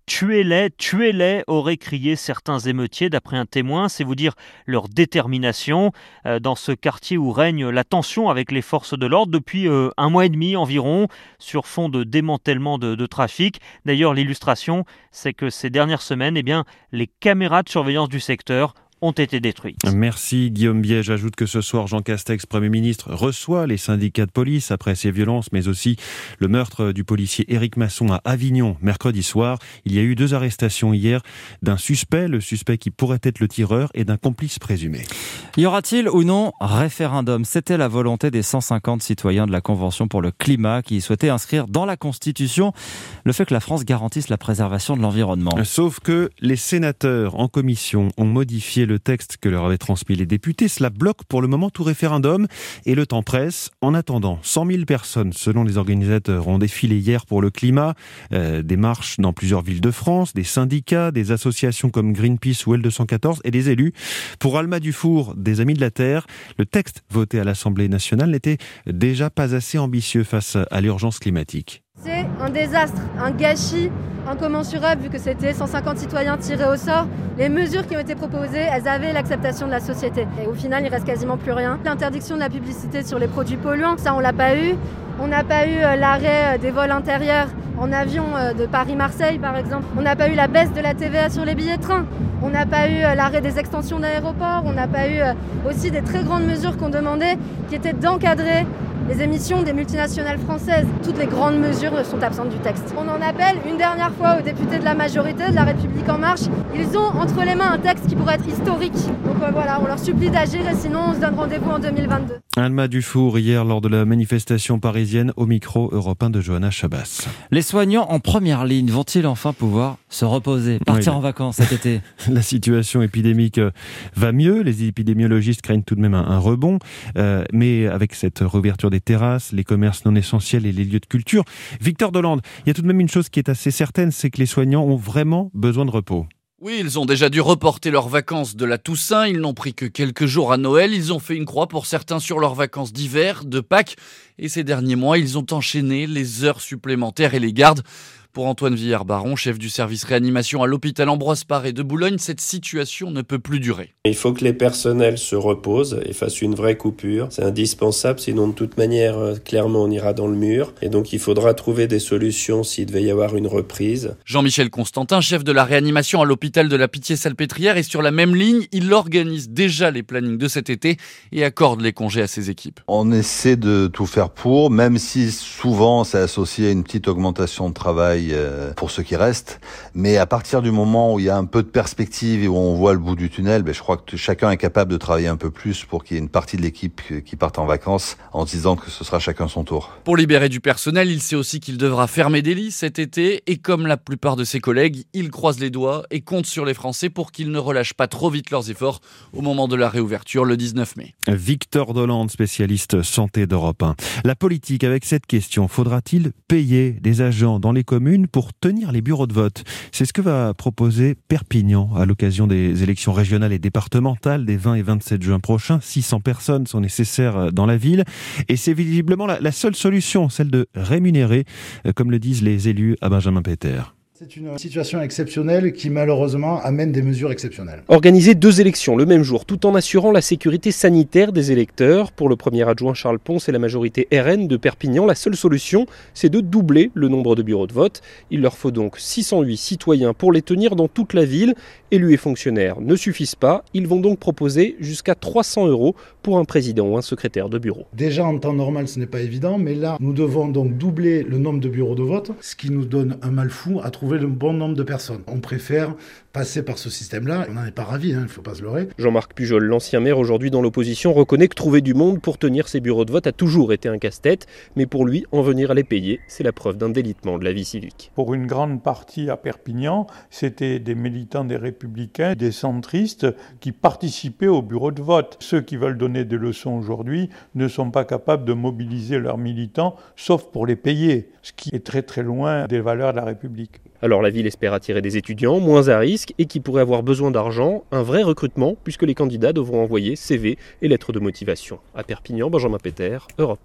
Tuez-les, tuez-les, auraient crié certains émeutiers d'après un témoin. C'est vous dire leur détermination euh, dans ce quartier où règne la tension avec les forces de l'ordre depuis euh, un mois et demi environ, sur fond de démantèlement de, de trafic. D'ailleurs, l'illustration, c'est que ces dernières semaines, eh bien, les caméras de surveillance du secteur ont été détruites. Merci Guillaume Biet. J'ajoute que ce soir, Jean Castex, Premier ministre, reçoit les syndicats de police après ces violences, mais aussi le meurtre du policier Éric Masson à Avignon mercredi soir. Il y a eu deux arrestations hier d'un suspect, le suspect qui pourrait être le tireur, et d'un complice présumé. Y aura-t-il ou non référendum ? C'était la volonté des cent cinquante citoyens de la Convention pour le climat qui souhaitaient inscrire dans la Constitution le fait que la France garantisse la préservation de l'environnement. Sauf que les sénateurs en commission ont modifié le texte que leur avaient transmis les députés. Cela bloque pour le moment tout référendum et le temps presse. En attendant, cent mille personnes, selon les organisateurs, ont défilé hier pour le climat. Euh, des marches dans plusieurs villes de France, des syndicats, des associations comme Greenpeace ou L deux cent quatorze et des élus. Pour Alma Dufour, des Amis de la Terre, le texte voté à l'Assemblée nationale n'était déjà pas assez ambitieux face à l'urgence climatique. C'est un désastre, un gâchis incommensurable vu que c'était cent cinquante citoyens tirés au sort. Les mesures qui ont été proposées, elles avaient l'acceptation de la société. Et au final, il reste quasiment plus rien. L'interdiction de la publicité sur les produits polluants, ça on l'a pas eu. On n'a pas eu l'arrêt des vols intérieurs en avion de Paris-Marseille par exemple. On n'a pas eu la baisse de la T V A sur les billets de train. On n'a pas eu l'arrêt des extensions d'aéroports. On n'a pas eu aussi des très grandes mesures qu'on demandait qui étaient d'encadrer les émissions des multinationales françaises. Toutes les grandes mesures sont absentes du texte. On en appelle une dernière fois aux députés de la majorité, de la République En Marche. Ils ont entre les mains un texte qui pourrait être historique. Donc euh, voilà, on leur supplie d'agir et sinon on se donne rendez-vous en deux mille vingt-deux. Alma Dufour, hier lors de la manifestation parisienne, au micro Europe un de Johanna Chabas. Les soignants en première ligne vont-ils enfin pouvoir se reposer, partir oui, en vacances cet été ? La situation épidémique va mieux, les épidémiologistes craignent tout de même un, un rebond, euh, mais avec cette réouverture des terrasses, les commerces non essentiels et les lieux de culture. Victor Dolande, il y a tout de même une chose qui est assez certaine, c'est que les soignants ont vraiment besoin de repos. Oui, ils ont déjà dû reporter leurs vacances de la Toussaint, ils n'ont pris que quelques jours à Noël, ils ont fait une croix pour certains sur leurs vacances d'hiver, de Pâques, et ces derniers mois, ils ont enchaîné les heures supplémentaires et les gardes. Pour Antoine Villard-Baron, chef du service réanimation à l'hôpital Ambroise Paré de Boulogne, cette situation ne peut plus durer. Il faut que les personnels se reposent et fassent une vraie coupure. C'est indispensable, sinon de toute manière, clairement, on ira dans le mur. Et donc, il faudra trouver des solutions s'il devait y avoir une reprise. Jean-Michel Constantin, chef de la réanimation à l'hôpital de la Pitié-Salpêtrière, est sur la même ligne. Il organise déjà les plannings de cet été et accorde les congés à ses équipes. On essaie de tout faire pour, même si souvent c'est associé à une petite augmentation de travail pour ceux qui restent, mais à partir du moment où il y a un peu de perspective et où on voit le bout du tunnel, ben je crois que chacun est capable de travailler un peu plus pour qu'il y ait une partie de l'équipe qui parte en vacances en se disant que ce sera chacun son tour. Pour libérer du personnel, il sait aussi qu'il devra fermer des lits cet été et comme la plupart de ses collègues, il croise les doigts et compte sur les Français pour qu'ils ne relâchent pas trop vite leurs efforts au moment de la réouverture le dix-neuf mai. Victor Dolande, spécialiste santé d'Europe un. La politique avec cette question, faudra-t-il payer des agents dans les communes pour tenir les bureaux de vote? C'est ce que va proposer Perpignan à l'occasion des élections régionales et départementales des vingt et vingt-sept juin prochains. six cents personnes sont nécessaires dans la ville et c'est visiblement la, la seule solution, celle de rémunérer, comme le disent les élus à Benjamin Péter. C'est une situation exceptionnelle qui malheureusement amène des mesures exceptionnelles. Organiser deux élections le même jour tout en assurant la sécurité sanitaire des électeurs. Pour le premier adjoint Charles Ponce et la majorité R N de Perpignan, la seule solution, c'est de doubler le nombre de bureaux de vote. Il leur faut donc six cent huit citoyens pour les tenir dans toute la ville. Élus et fonctionnaires ne suffisent pas. Ils vont donc proposer jusqu'à trois cents euros pour un président ou un secrétaire de bureau. Déjà en temps normal, ce n'est pas évident, mais là, nous devons donc doubler le nombre de bureaux de vote, ce qui nous donne un mal fou à trouver le bon nombre de personnes. On préfère passer par ce système-là. On n'en est pas ravis, hein, il ne faut pas se leurrer. Jean-Marc Pujol, l'ancien maire aujourd'hui dans l'opposition, reconnaît que trouver du monde pour tenir ses bureaux de vote a toujours été un casse-tête. Mais pour lui, en venir à les payer, c'est la preuve d'un délitement de la vie civique. Pour une grande partie à Perpignan, c'était des militants des Républicains, des centristes qui participaient au bureau de vote. Ceux qui veulent donner des leçons aujourd'hui ne sont pas capables de mobiliser leurs militants, sauf pour les payer, ce qui est très très loin des valeurs de la République. Alors la ville espère attirer des étudiants moins à risque et qui pourraient avoir besoin d'argent, un vrai recrutement puisque les candidats devront envoyer C V et lettres de motivation. À Perpignan, Benjamin Péter, Europe un.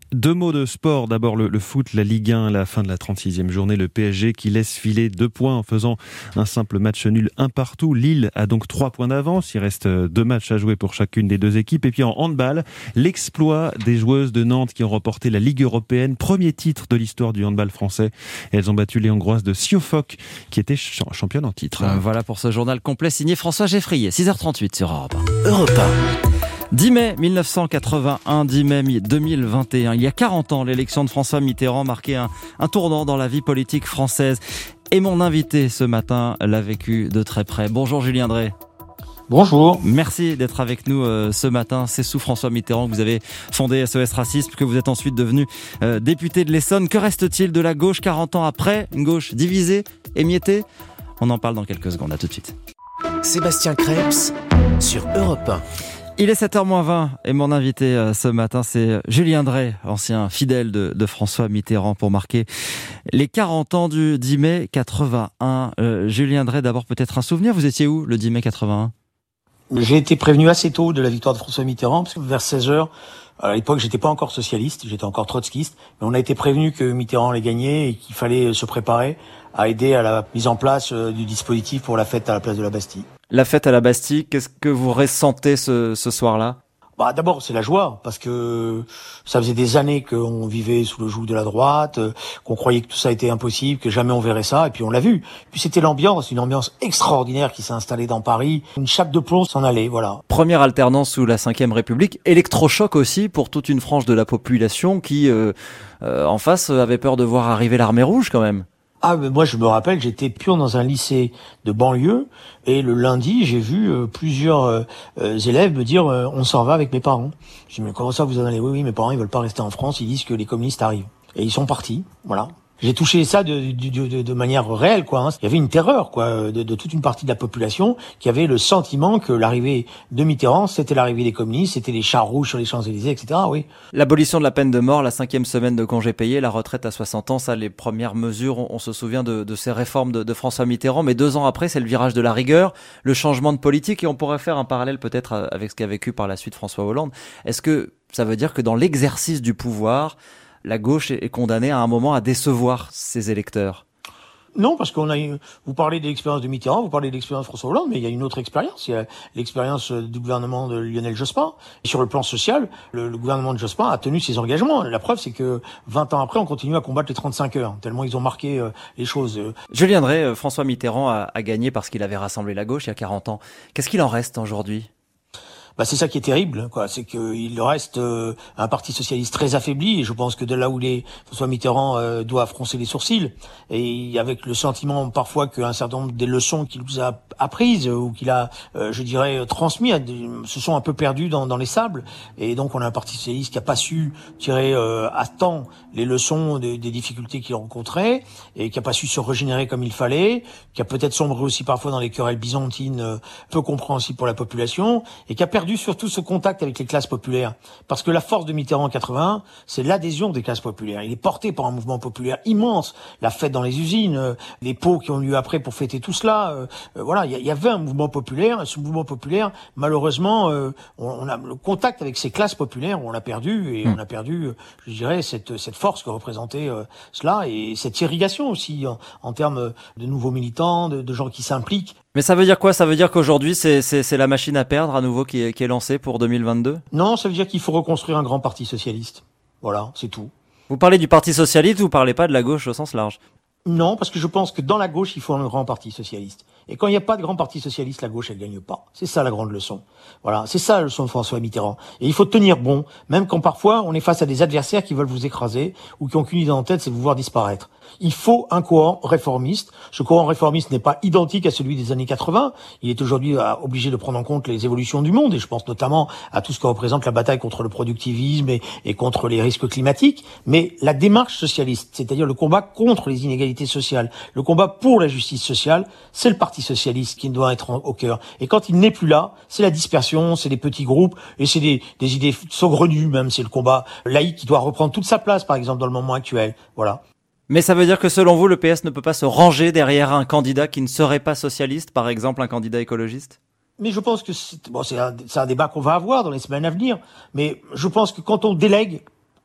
Deux mots de sport. D'abord le, le foot, la Ligue un, la fin de la trente-sixième journée. Le P S G qui laisse filer deux points en faisant un simple match nul un partout. Lille a donc trois points d'avance. Il reste deux matchs à jouer pour chacune des deux équipes. Et puis en handball, l'exploit des joueuses de Nantes qui ont remporté la Ligue européenne. Premier titre de l'histoire du handball français. Et elles ont battu les Hongroises de Siofok qui était championne en titre. Voilà pour ce journal complet signé François Geffrier. six heures trente-huit sur Europe un. Europe un. dix mai mille neuf cent quatre-vingt-un, dix mai deux mille vingt et un. Il y a quarante ans, l'élection de François Mitterrand marquait un, un tournant dans la vie politique française. Et mon invité ce matin l'a vécu de très près. Bonjour Julien Drey. Bonjour. Merci d'être avec nous euh, ce matin. C'est sous François Mitterrand que vous avez fondé S O S Racisme, que vous êtes ensuite devenu euh, député de l'Essonne. Que reste-t-il de la gauche quarante ans après? Une gauche divisée, émiettée? On en parle dans quelques secondes. À tout de suite. Sébastien Krebs sur Europe un. Il est sept heures moins vingt et mon invité euh, ce matin, c'est Julien Drey, ancien fidèle de, de François Mitterrand, pour marquer les quarante ans du dix mai quatre-vingt-un. Euh, Julien Drey, d'abord peut-être un souvenir. Vous étiez où le dix mai quatre-vingt-un? J'ai été prévenu assez tôt de la victoire de François Mitterrand, parce que vers seize heures, à l'époque, j'étais pas encore socialiste, j'étais encore trotskiste, mais on a été prévenu que Mitterrand allait gagner et qu'il fallait se préparer à aider à la mise en place du dispositif pour la fête à la place de la Bastille. La fête à la Bastille, qu'est-ce que vous ressentez ce, ce soir-là? Bah, d'abord, c'est la joie, parce que ça faisait des années qu'on vivait sous le joug de la droite, qu'on croyait que tout ça était impossible, que jamais on verrait ça, et puis on l'a vu. Puis c'était l'ambiance, une ambiance extraordinaire qui s'est installée dans Paris. Une chape de plomb s'en allait, voilà. Première alternance sous la cinquième République, électrochoc aussi pour toute une frange de la population qui, euh, euh, en face, avait peur de voir arriver l'armée rouge quand même. Ah, mais moi je me rappelle, j'étais pion dans un lycée de banlieue et le lundi j'ai vu euh, plusieurs euh, euh, élèves me dire euh, on s'en va avec mes parents. Je dis mais comment ça vous en allez? Oui oui, mes parents ils veulent pas rester en France, ils disent que les communistes arrivent et ils sont partis. Voilà. J'ai touché ça de, de, de, de manière réelle, quoi. Hein. Il y avait une terreur, quoi, de, de toute une partie de la population qui avait le sentiment que l'arrivée de Mitterrand, c'était l'arrivée des communistes, c'était les chars rouges sur les Champs-Élysées, et cetera. Oui. L'abolition de la peine de mort, la cinquième semaine de congé payé, la retraite à soixante ans, ça, les premières mesures, on, on se souvient de, de ces réformes de, de François Mitterrand, mais deux ans après, c'est le virage de la rigueur, le changement de politique, et on pourrait faire un parallèle peut-être avec ce qu'a vécu par la suite François Hollande. Est-ce que ça veut dire que dans l'exercice du pouvoir, la gauche est condamnée à un moment à décevoir ses électeurs? Non, parce qu'on a eu, vous parlez de l'expérience de Mitterrand, vous parlez de l'expérience de François Hollande, mais il y a une autre expérience, il y a l'expérience du gouvernement de Lionel Jospin. Et sur le plan social, le, le gouvernement de Jospin a tenu ses engagements. La preuve, c'est que vingt ans après, on continue à combattre les trente-cinq heures, tellement ils ont marqué euh, les choses. Julien Drey, euh, François Mitterrand a, a gagné parce qu'il avait rassemblé la gauche il y a quarante ans. Qu'est-ce qu'il en reste aujourd'hui? Bah c'est ça qui est terrible, quoi. C'est qu'il reste euh, un parti socialiste très affaibli, et je pense que de là où les François Mitterrand euh, doit froncer les sourcils, et avec le sentiment parfois qu'un certain nombre des leçons qu'il nous a apprises ou qu'il a, euh, je dirais, transmis, se sont un peu perdues dans, dans les sables, et donc on a un parti socialiste qui a pas su tirer euh, à temps les leçons des, des difficultés qu'il rencontrait, et qui a pas su se régénérer comme il fallait, qui a peut-être sombré aussi parfois dans les querelles byzantines euh, peu compréhensibles pour la population, et qui a perdu surtout ce contact avec les classes populaires. Parce que la force de Mitterrand en quatre-vingt-un, c'est l'adhésion des classes populaires. Il est porté par un mouvement populaire immense. La fête dans les usines, euh, les pots qui ont lieu après pour fêter tout cela. Euh, euh, voilà, il y, y avait un mouvement populaire. Et ce mouvement populaire, malheureusement, euh, on, on a le contact avec ces classes populaires, on l'a perdu. Et mmh. on a perdu, euh, je dirais, cette, cette force que représentait euh, cela. Et cette irrigation aussi, en, en termes de nouveaux militants, de, de gens qui s'impliquent. Mais ça veut dire quoi? Ça veut dire qu'aujourd'hui, c'est, c'est, c'est la machine à perdre à nouveau qui est, qui est lancée pour deux mille vingt-deux? Non, ça veut dire qu'il faut reconstruire un grand parti socialiste. Voilà, c'est tout. Vous parlez du parti socialiste, vous parlez pas de la gauche au sens large? Non, parce que je pense que dans la gauche, il faut un grand parti socialiste. Et quand il n'y a pas de grand parti socialiste, la gauche, elle gagne pas. C'est ça la grande leçon. Voilà, c'est ça la leçon de François Mitterrand. Et il faut tenir bon, même quand parfois on est face à des adversaires qui veulent vous écraser ou qui ont qu'une idée en tête, c'est de vous voir disparaître. Il faut un courant réformiste. Ce courant réformiste n'est pas identique à celui des années quatre-vingts. Il est aujourd'hui obligé de prendre en compte les évolutions du monde, et je pense notamment à tout ce que représente la bataille contre le productivisme et, et contre les risques climatiques. Mais la démarche socialiste, c'est-à-dire le combat contre les inégalités sociales, le combat pour la justice sociale, c'est le Parti socialiste qui doit être au cœur. Et quand il n'est plus là, c'est la dispersion, c'est des petits groupes, et c'est des, des idées saugrenues même. C'est le combat laïque qui doit reprendre toute sa place, par exemple, dans le moment actuel. Voilà. Mais ça veut dire que selon vous, le P S ne peut pas se ranger derrière un candidat qui ne serait pas socialiste, par exemple un candidat écologiste? Mais je pense que c'est, bon, c'est un, c'est un débat qu'on va avoir dans les semaines à venir. Mais je pense que quand on délègue,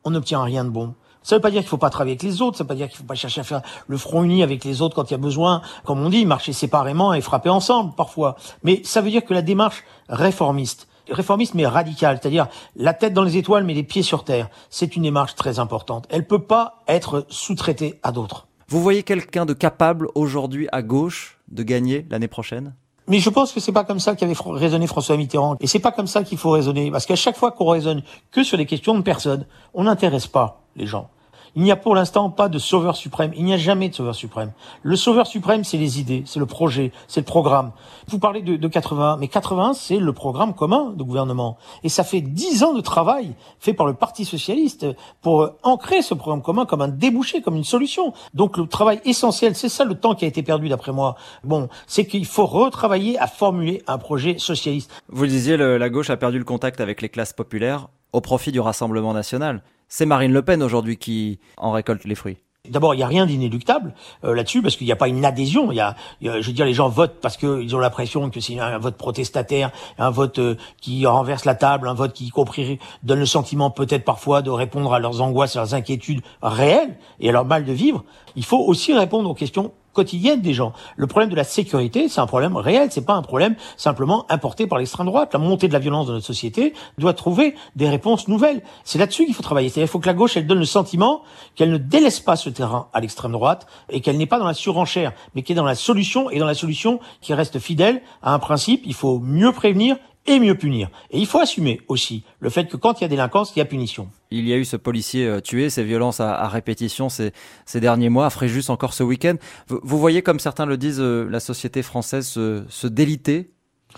on n'obtient rien de bon. Ça ne veut pas dire qu'il ne faut pas travailler avec les autres, ça ne veut pas dire qu'il ne faut pas chercher à faire le front uni avec les autres quand il y a besoin, comme on dit, marcher séparément et frapper ensemble parfois. Mais ça veut dire que la démarche réformiste, réformiste mais radicale, c'est-à-dire la tête dans les étoiles mais les pieds sur terre, c'est une démarche très importante. Elle ne peut pas être sous-traitée à d'autres. Vous voyez quelqu'un de capable aujourd'hui à gauche de gagner l'année prochaine ? Mais je pense que c'est pas comme ça qu'avait raisonné François Mitterrand. Et c'est pas comme ça qu'il faut raisonner. Parce qu'à chaque fois qu'on raisonne que sur des questions de personnes, on n'intéresse pas les gens. Il n'y a pour l'instant pas de sauveur suprême. Il n'y a jamais de sauveur suprême. Le sauveur suprême, c'est les idées, c'est le projet, c'est le programme. Vous parlez de, de quatre-vingt-un, mais quatre-vingt-un, c'est le programme commun de gouvernement. Et ça fait dix ans de travail fait par le Parti socialiste pour ancrer ce programme commun comme un débouché, comme une solution. Donc le travail essentiel, c'est ça le temps qui a été perdu d'après moi. Bon, c'est qu'il faut retravailler à formuler un projet socialiste. Vous le disiez, le, la gauche a perdu le contact avec les classes populaires au profit du Rassemblement national. C'est Marine Le Pen aujourd'hui qui en récolte les fruits. D'abord, il n'y a rien d'inéluctable euh, là-dessus, parce qu'il n'y a pas une adhésion. Il y a, il y a, je veux dire, les gens votent parce qu'ils ont l'impression que c'est un vote protestataire, un vote euh, qui renverse la table, un vote qui, y compris, donne le sentiment peut-être parfois de répondre à leurs angoisses, à leurs inquiétudes réelles et à leur mal de vivre. Il faut aussi répondre aux questions quotidienne des gens. Le problème de la sécurité, c'est un problème réel, c'est pas un problème simplement importé par l'extrême droite. La montée de la violence dans notre société doit trouver des réponses nouvelles. C'est là-dessus qu'il faut travailler. C'est-à-dire qu'il faut que la gauche, elle donne le sentiment qu'elle ne délaisse pas ce terrain à l'extrême droite et qu'elle n'est pas dans la surenchère, mais qu'elle est dans la solution et dans la solution qui reste fidèle à un principe. Il faut mieux prévenir et mieux punir. Et il faut assumer aussi le fait que quand il y a délinquance, il y a punition. Il y a eu ce policier euh, tué, ces violences à, à répétition ces, ces derniers mois, à Fréjus encore ce week-end. Vous, vous voyez, comme certains le disent, euh, la société française se, se déliter ?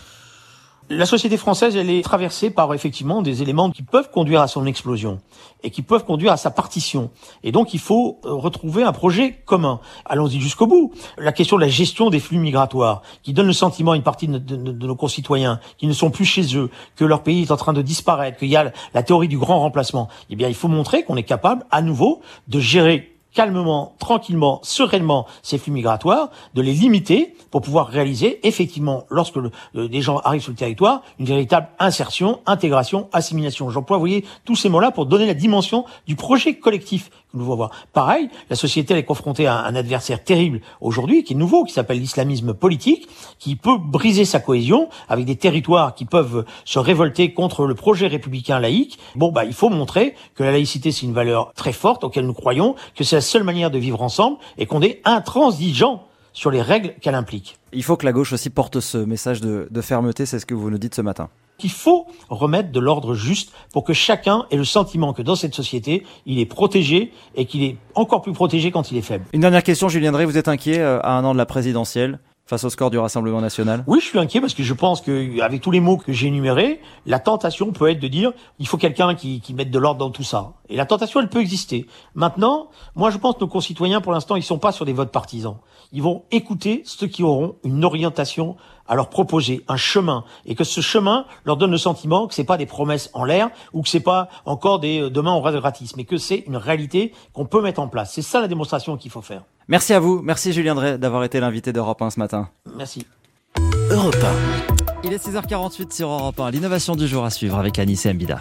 La société française, elle est traversée par effectivement des éléments qui peuvent conduire à son explosion et qui peuvent conduire à sa partition. Et donc, il faut retrouver un projet commun. Allons-y jusqu'au bout. La question de la gestion des flux migratoires, qui donne le sentiment à une partie de, de, de nos concitoyens qui ne sont plus chez eux, que leur pays est en train de disparaître, qu'il y a la théorie du grand remplacement. Eh bien, il faut montrer qu'on est capable, à nouveau, de gérer calmement, tranquillement, sereinement ces flux migratoires, de les limiter pour pouvoir réaliser effectivement, lorsque le, le, des gens arrivent sur le territoire, une véritable insertion, intégration, assimilation. J'emploie, vous voyez, tous ces mots-là pour donner la dimension du projet collectif que nous voulons voir. Pareil, la société elle est confrontée à un, un adversaire terrible aujourd'hui, qui est nouveau, qui s'appelle l'islamisme politique, qui peut briser sa cohésion avec des territoires qui peuvent se révolter contre le projet républicain laïque. Bon, bah, il faut montrer que la laïcité, c'est une valeur très forte auquel nous croyons, que c'est la seule manière de vivre ensemble et qu'on est intransigeant sur les règles qu'elle implique. Il faut que la gauche aussi porte ce message de, de fermeté, c'est ce que vous nous dites ce matin. Il faut remettre de l'ordre juste pour que chacun ait le sentiment que dans cette société, il est protégé et qu'il est encore plus protégé quand il est faible. Une dernière question, Julien Drey, vous êtes inquiet à un an de la présidentielle face au score du Rassemblement national ? Oui, je suis inquiet parce que je pense que, avec tous les mots que j'ai énumérés, la tentation peut être de dire il faut quelqu'un qui, qui mette de l'ordre dans tout ça. Et la tentation, elle peut exister. Maintenant, moi, je pense que nos concitoyens, pour l'instant, ils sont pas sur des votes partisans. Ils vont écouter ceux qui auront une orientation à leur proposer, un chemin, et que ce chemin leur donne le sentiment que c'est pas des promesses en l'air ou que c'est pas encore des euh, demain on reste gratis, mais que c'est une réalité qu'on peut mettre en place. C'est ça la démonstration qu'il faut faire. Merci à vous, merci Julien Drey d'avoir été l'invité d'Europe un ce matin. Merci. Europe un. Il est six heures quarante-huit sur Europe un, l'innovation du jour à suivre avec Anis et Mbida.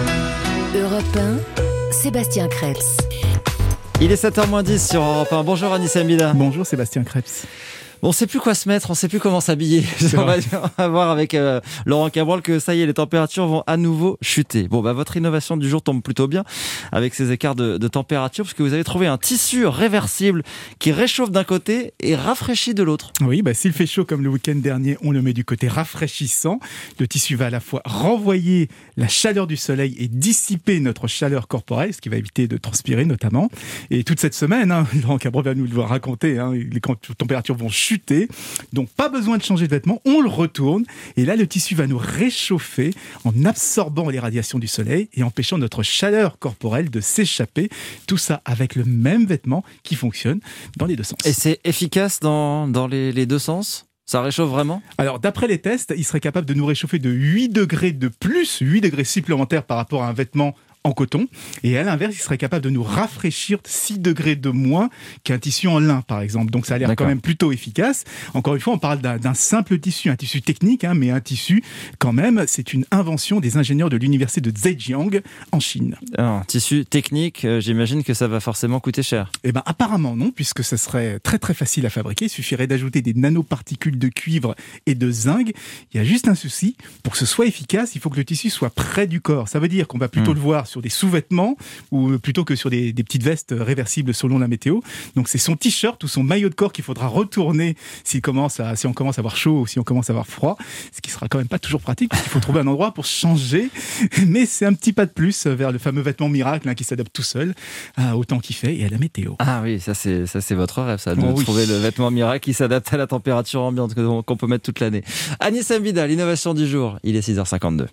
Europe un, Sébastien Krebs. Il est sept heures moins dix sur Europe un. Bonjour Anis et Mbida. Bonjour Sébastien Krebs. Bon, on sait plus quoi se mettre, on sait plus comment s'habiller. On va, on va voir avec euh, Laurent Cabrol que ça y est, les températures vont à nouveau chuter. Bon, bah votre innovation du jour tombe plutôt bien avec ces écarts de, de température, parce que vous avez trouvé un tissu réversible qui réchauffe d'un côté et rafraîchit de l'autre. Oui, bah s'il fait chaud comme le week-end dernier, on le met du côté rafraîchissant. Le tissu va à la fois renvoyer la chaleur du soleil et dissiper notre chaleur corporelle, ce qui va éviter de transpirer notamment. Et toute cette semaine, hein, Laurent Cabrol va nous le raconter, hein, les températures vont chuter. Donc pas besoin de changer de vêtements, on le retourne et là le tissu va nous réchauffer en absorbant les radiations du soleil et empêchant notre chaleur corporelle de s'échapper. Tout ça avec le même vêtement qui fonctionne dans les deux sens. Et c'est efficace dans, dans les, les deux sens ? Ça réchauffe vraiment ? Alors, d'après les tests, il serait capable de nous réchauffer de huit degrés de plus, huit degrés supplémentaires par rapport à un vêtement en coton. Et à l'inverse, il serait capable de nous rafraîchir six degrés de moins qu'un tissu en lin, par exemple. Donc ça a l'air D'accord. quand même plutôt efficace. Encore une fois, on parle d'un, d'un simple tissu, un tissu technique, hein, mais un tissu quand même, c'est une invention des ingénieurs de l'université de Zhejiang en Chine. Un tissu technique, euh, j'imagine que ça va forcément coûter cher. Eh ben apparemment non, puisque ça serait très très facile à fabriquer. Il suffirait d'ajouter des nanoparticules de cuivre et de zinc. Il y a juste un souci, pour que ce soit efficace, il faut que le tissu soit près du corps. Ça veut dire qu'on va plutôt mmh. le voir sur des sous-vêtements ou plutôt que sur des, des petites vestes réversibles selon la météo. Donc c'est son t-shirt ou son maillot de corps qu'il faudra retourner s'il commence à, si on commence à avoir chaud ou si on commence à avoir froid, ce qui sera quand même pas toujours pratique parce qu'il faut trouver un endroit pour changer. Mais c'est un petit pas de plus vers le fameux vêtement miracle hein, qui s'adapte tout seul euh, au temps qu'il fait et à la météo. Ah oui, ça c'est, ça c'est votre rêve, ça, de oh, oui. trouver le vêtement miracle qui s'adapte à la température ambiante qu'on, qu'on peut mettre toute l'année. Agnès Mbida, l'innovation du jour, il est six heures cinquante-deux.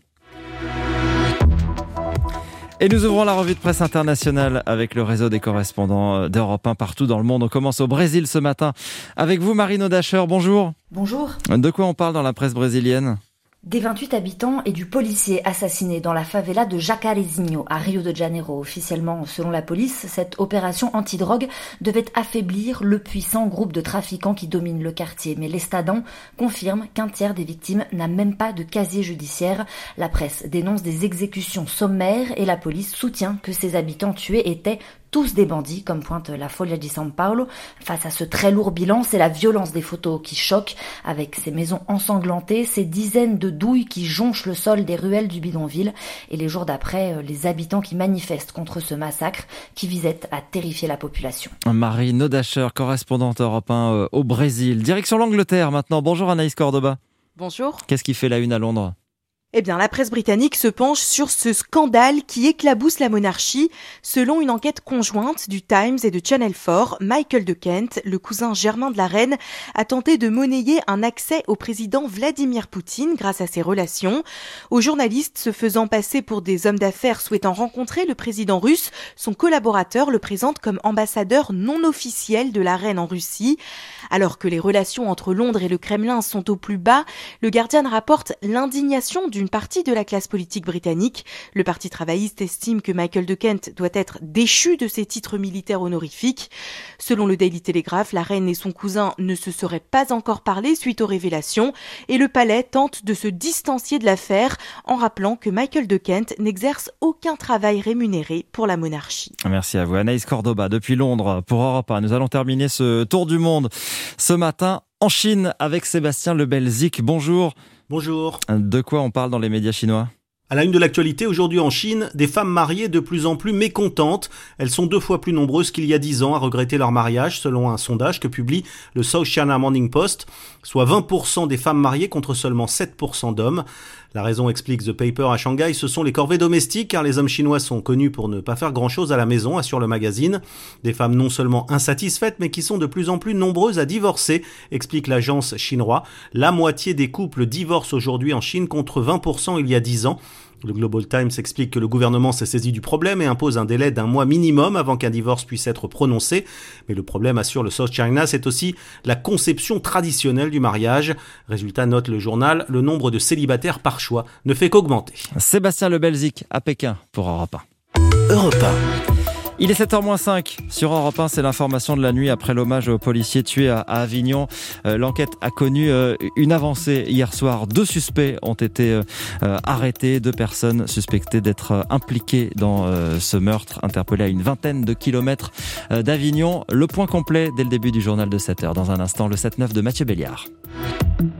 Et nous ouvrons la revue de presse internationale avec le réseau des correspondants d'Europe un partout dans le monde. On commence au Brésil ce matin avec vous, Marine Odacher. Bonjour. Bonjour. De quoi on parle dans la presse brésilienne ? Des vingt-huit habitants et du policier assassiné dans la favela de Jacarezinho à Rio de Janeiro. Officiellement, selon la police, cette opération antidrogue devait affaiblir le puissant groupe de trafiquants qui domine le quartier. Mais l'Estadão confirme qu'un tiers des victimes n'a même pas de casier judiciaire. La presse dénonce des exécutions sommaires et la police soutient que ces habitants tués étaient tous des bandits, comme pointe la Folha de São Paulo. Face à ce très lourd bilan, c'est la violence des photos qui choque, avec ces maisons ensanglantées, ces dizaines de douilles qui jonchent le sol des ruelles du bidonville, et les jours d'après, les habitants qui manifestent contre ce massacre qui visait à terrifier la population. Marie Odacher, correspondante Europe un au Brésil. Direction l'Angleterre maintenant. Bonjour Anaïs Cordoba. Bonjour. Qu'est-ce qui fait la une à Londres ? Eh bien, la presse britannique se penche sur ce scandale qui éclabousse la monarchie. Selon une enquête conjointe du Times et de Channel quatre, Michael de Kent, le cousin germain de la reine, a tenté de monnayer un accès au président Vladimir Poutine grâce à ses relations. Aux journalistes se faisant passer pour des hommes d'affaires souhaitant rencontrer le président russe, son collaborateur le présente comme ambassadeur non officiel de la reine en Russie. Alors que les relations entre Londres et le Kremlin sont au plus bas, le Guardian rapporte l'indignation du d'une partie de la classe politique britannique. Le Parti travailliste estime que Michael de Kent doit être déchu de ses titres militaires honorifiques. Selon le Daily Telegraph, la reine et son cousin ne se seraient pas encore parlé suite aux révélations et le palais tente de se distancier de l'affaire en rappelant que Michael de Kent n'exerce aucun travail rémunéré pour la monarchie. Merci à vous Anaïs Cordoba. Depuis Londres pour Europe un, nous allons terminer ce tour du monde ce matin en Chine avec Sébastien Lebelzik. Bonjour. Bonjour. De quoi on parle dans les médias chinois ? À la une de l'actualité, aujourd'hui en Chine, des femmes mariées de plus en plus mécontentes. Elles sont deux fois plus nombreuses qu'il y a dix ans à regretter leur mariage, selon un sondage que publie le South China Morning Post, soit vingt pour cent des femmes mariées contre seulement sept pour cent d'hommes. La raison, explique The Paper à Shanghai, ce sont les corvées domestiques, car les hommes chinois sont connus pour ne pas faire grand-chose à la maison, assure le magazine. Des femmes non seulement insatisfaites, mais qui sont de plus en plus nombreuses à divorcer, explique l'agence chinoise. La moitié des couples divorcent aujourd'hui en Chine contre vingt pour cent il y a dix ans. Le Global Times explique que le gouvernement s'est saisi du problème et impose un délai d'un mois minimum avant qu'un divorce puisse être prononcé. Mais le problème, assure le South China, c'est aussi la conception traditionnelle du mariage. Résultat, note le journal, le nombre de célibataires par choix ne fait qu'augmenter. Sébastien Lebelzik à Pékin pour Europe un. Europe un. Il est sept heures moins cinq sur Europe un, c'est l'information de la nuit après l'hommage aux policiers tués à, à Avignon. Euh, l'enquête a connu euh, une avancée hier soir. Deux suspects ont été euh, arrêtés, deux personnes suspectées d'être euh, impliquées dans euh, ce meurtre, interpellées à une vingtaine de kilomètres euh, d'Avignon. Le point complet dès le début du journal de sept heures. Dans un instant, le sept neuf de Mathieu Béliard.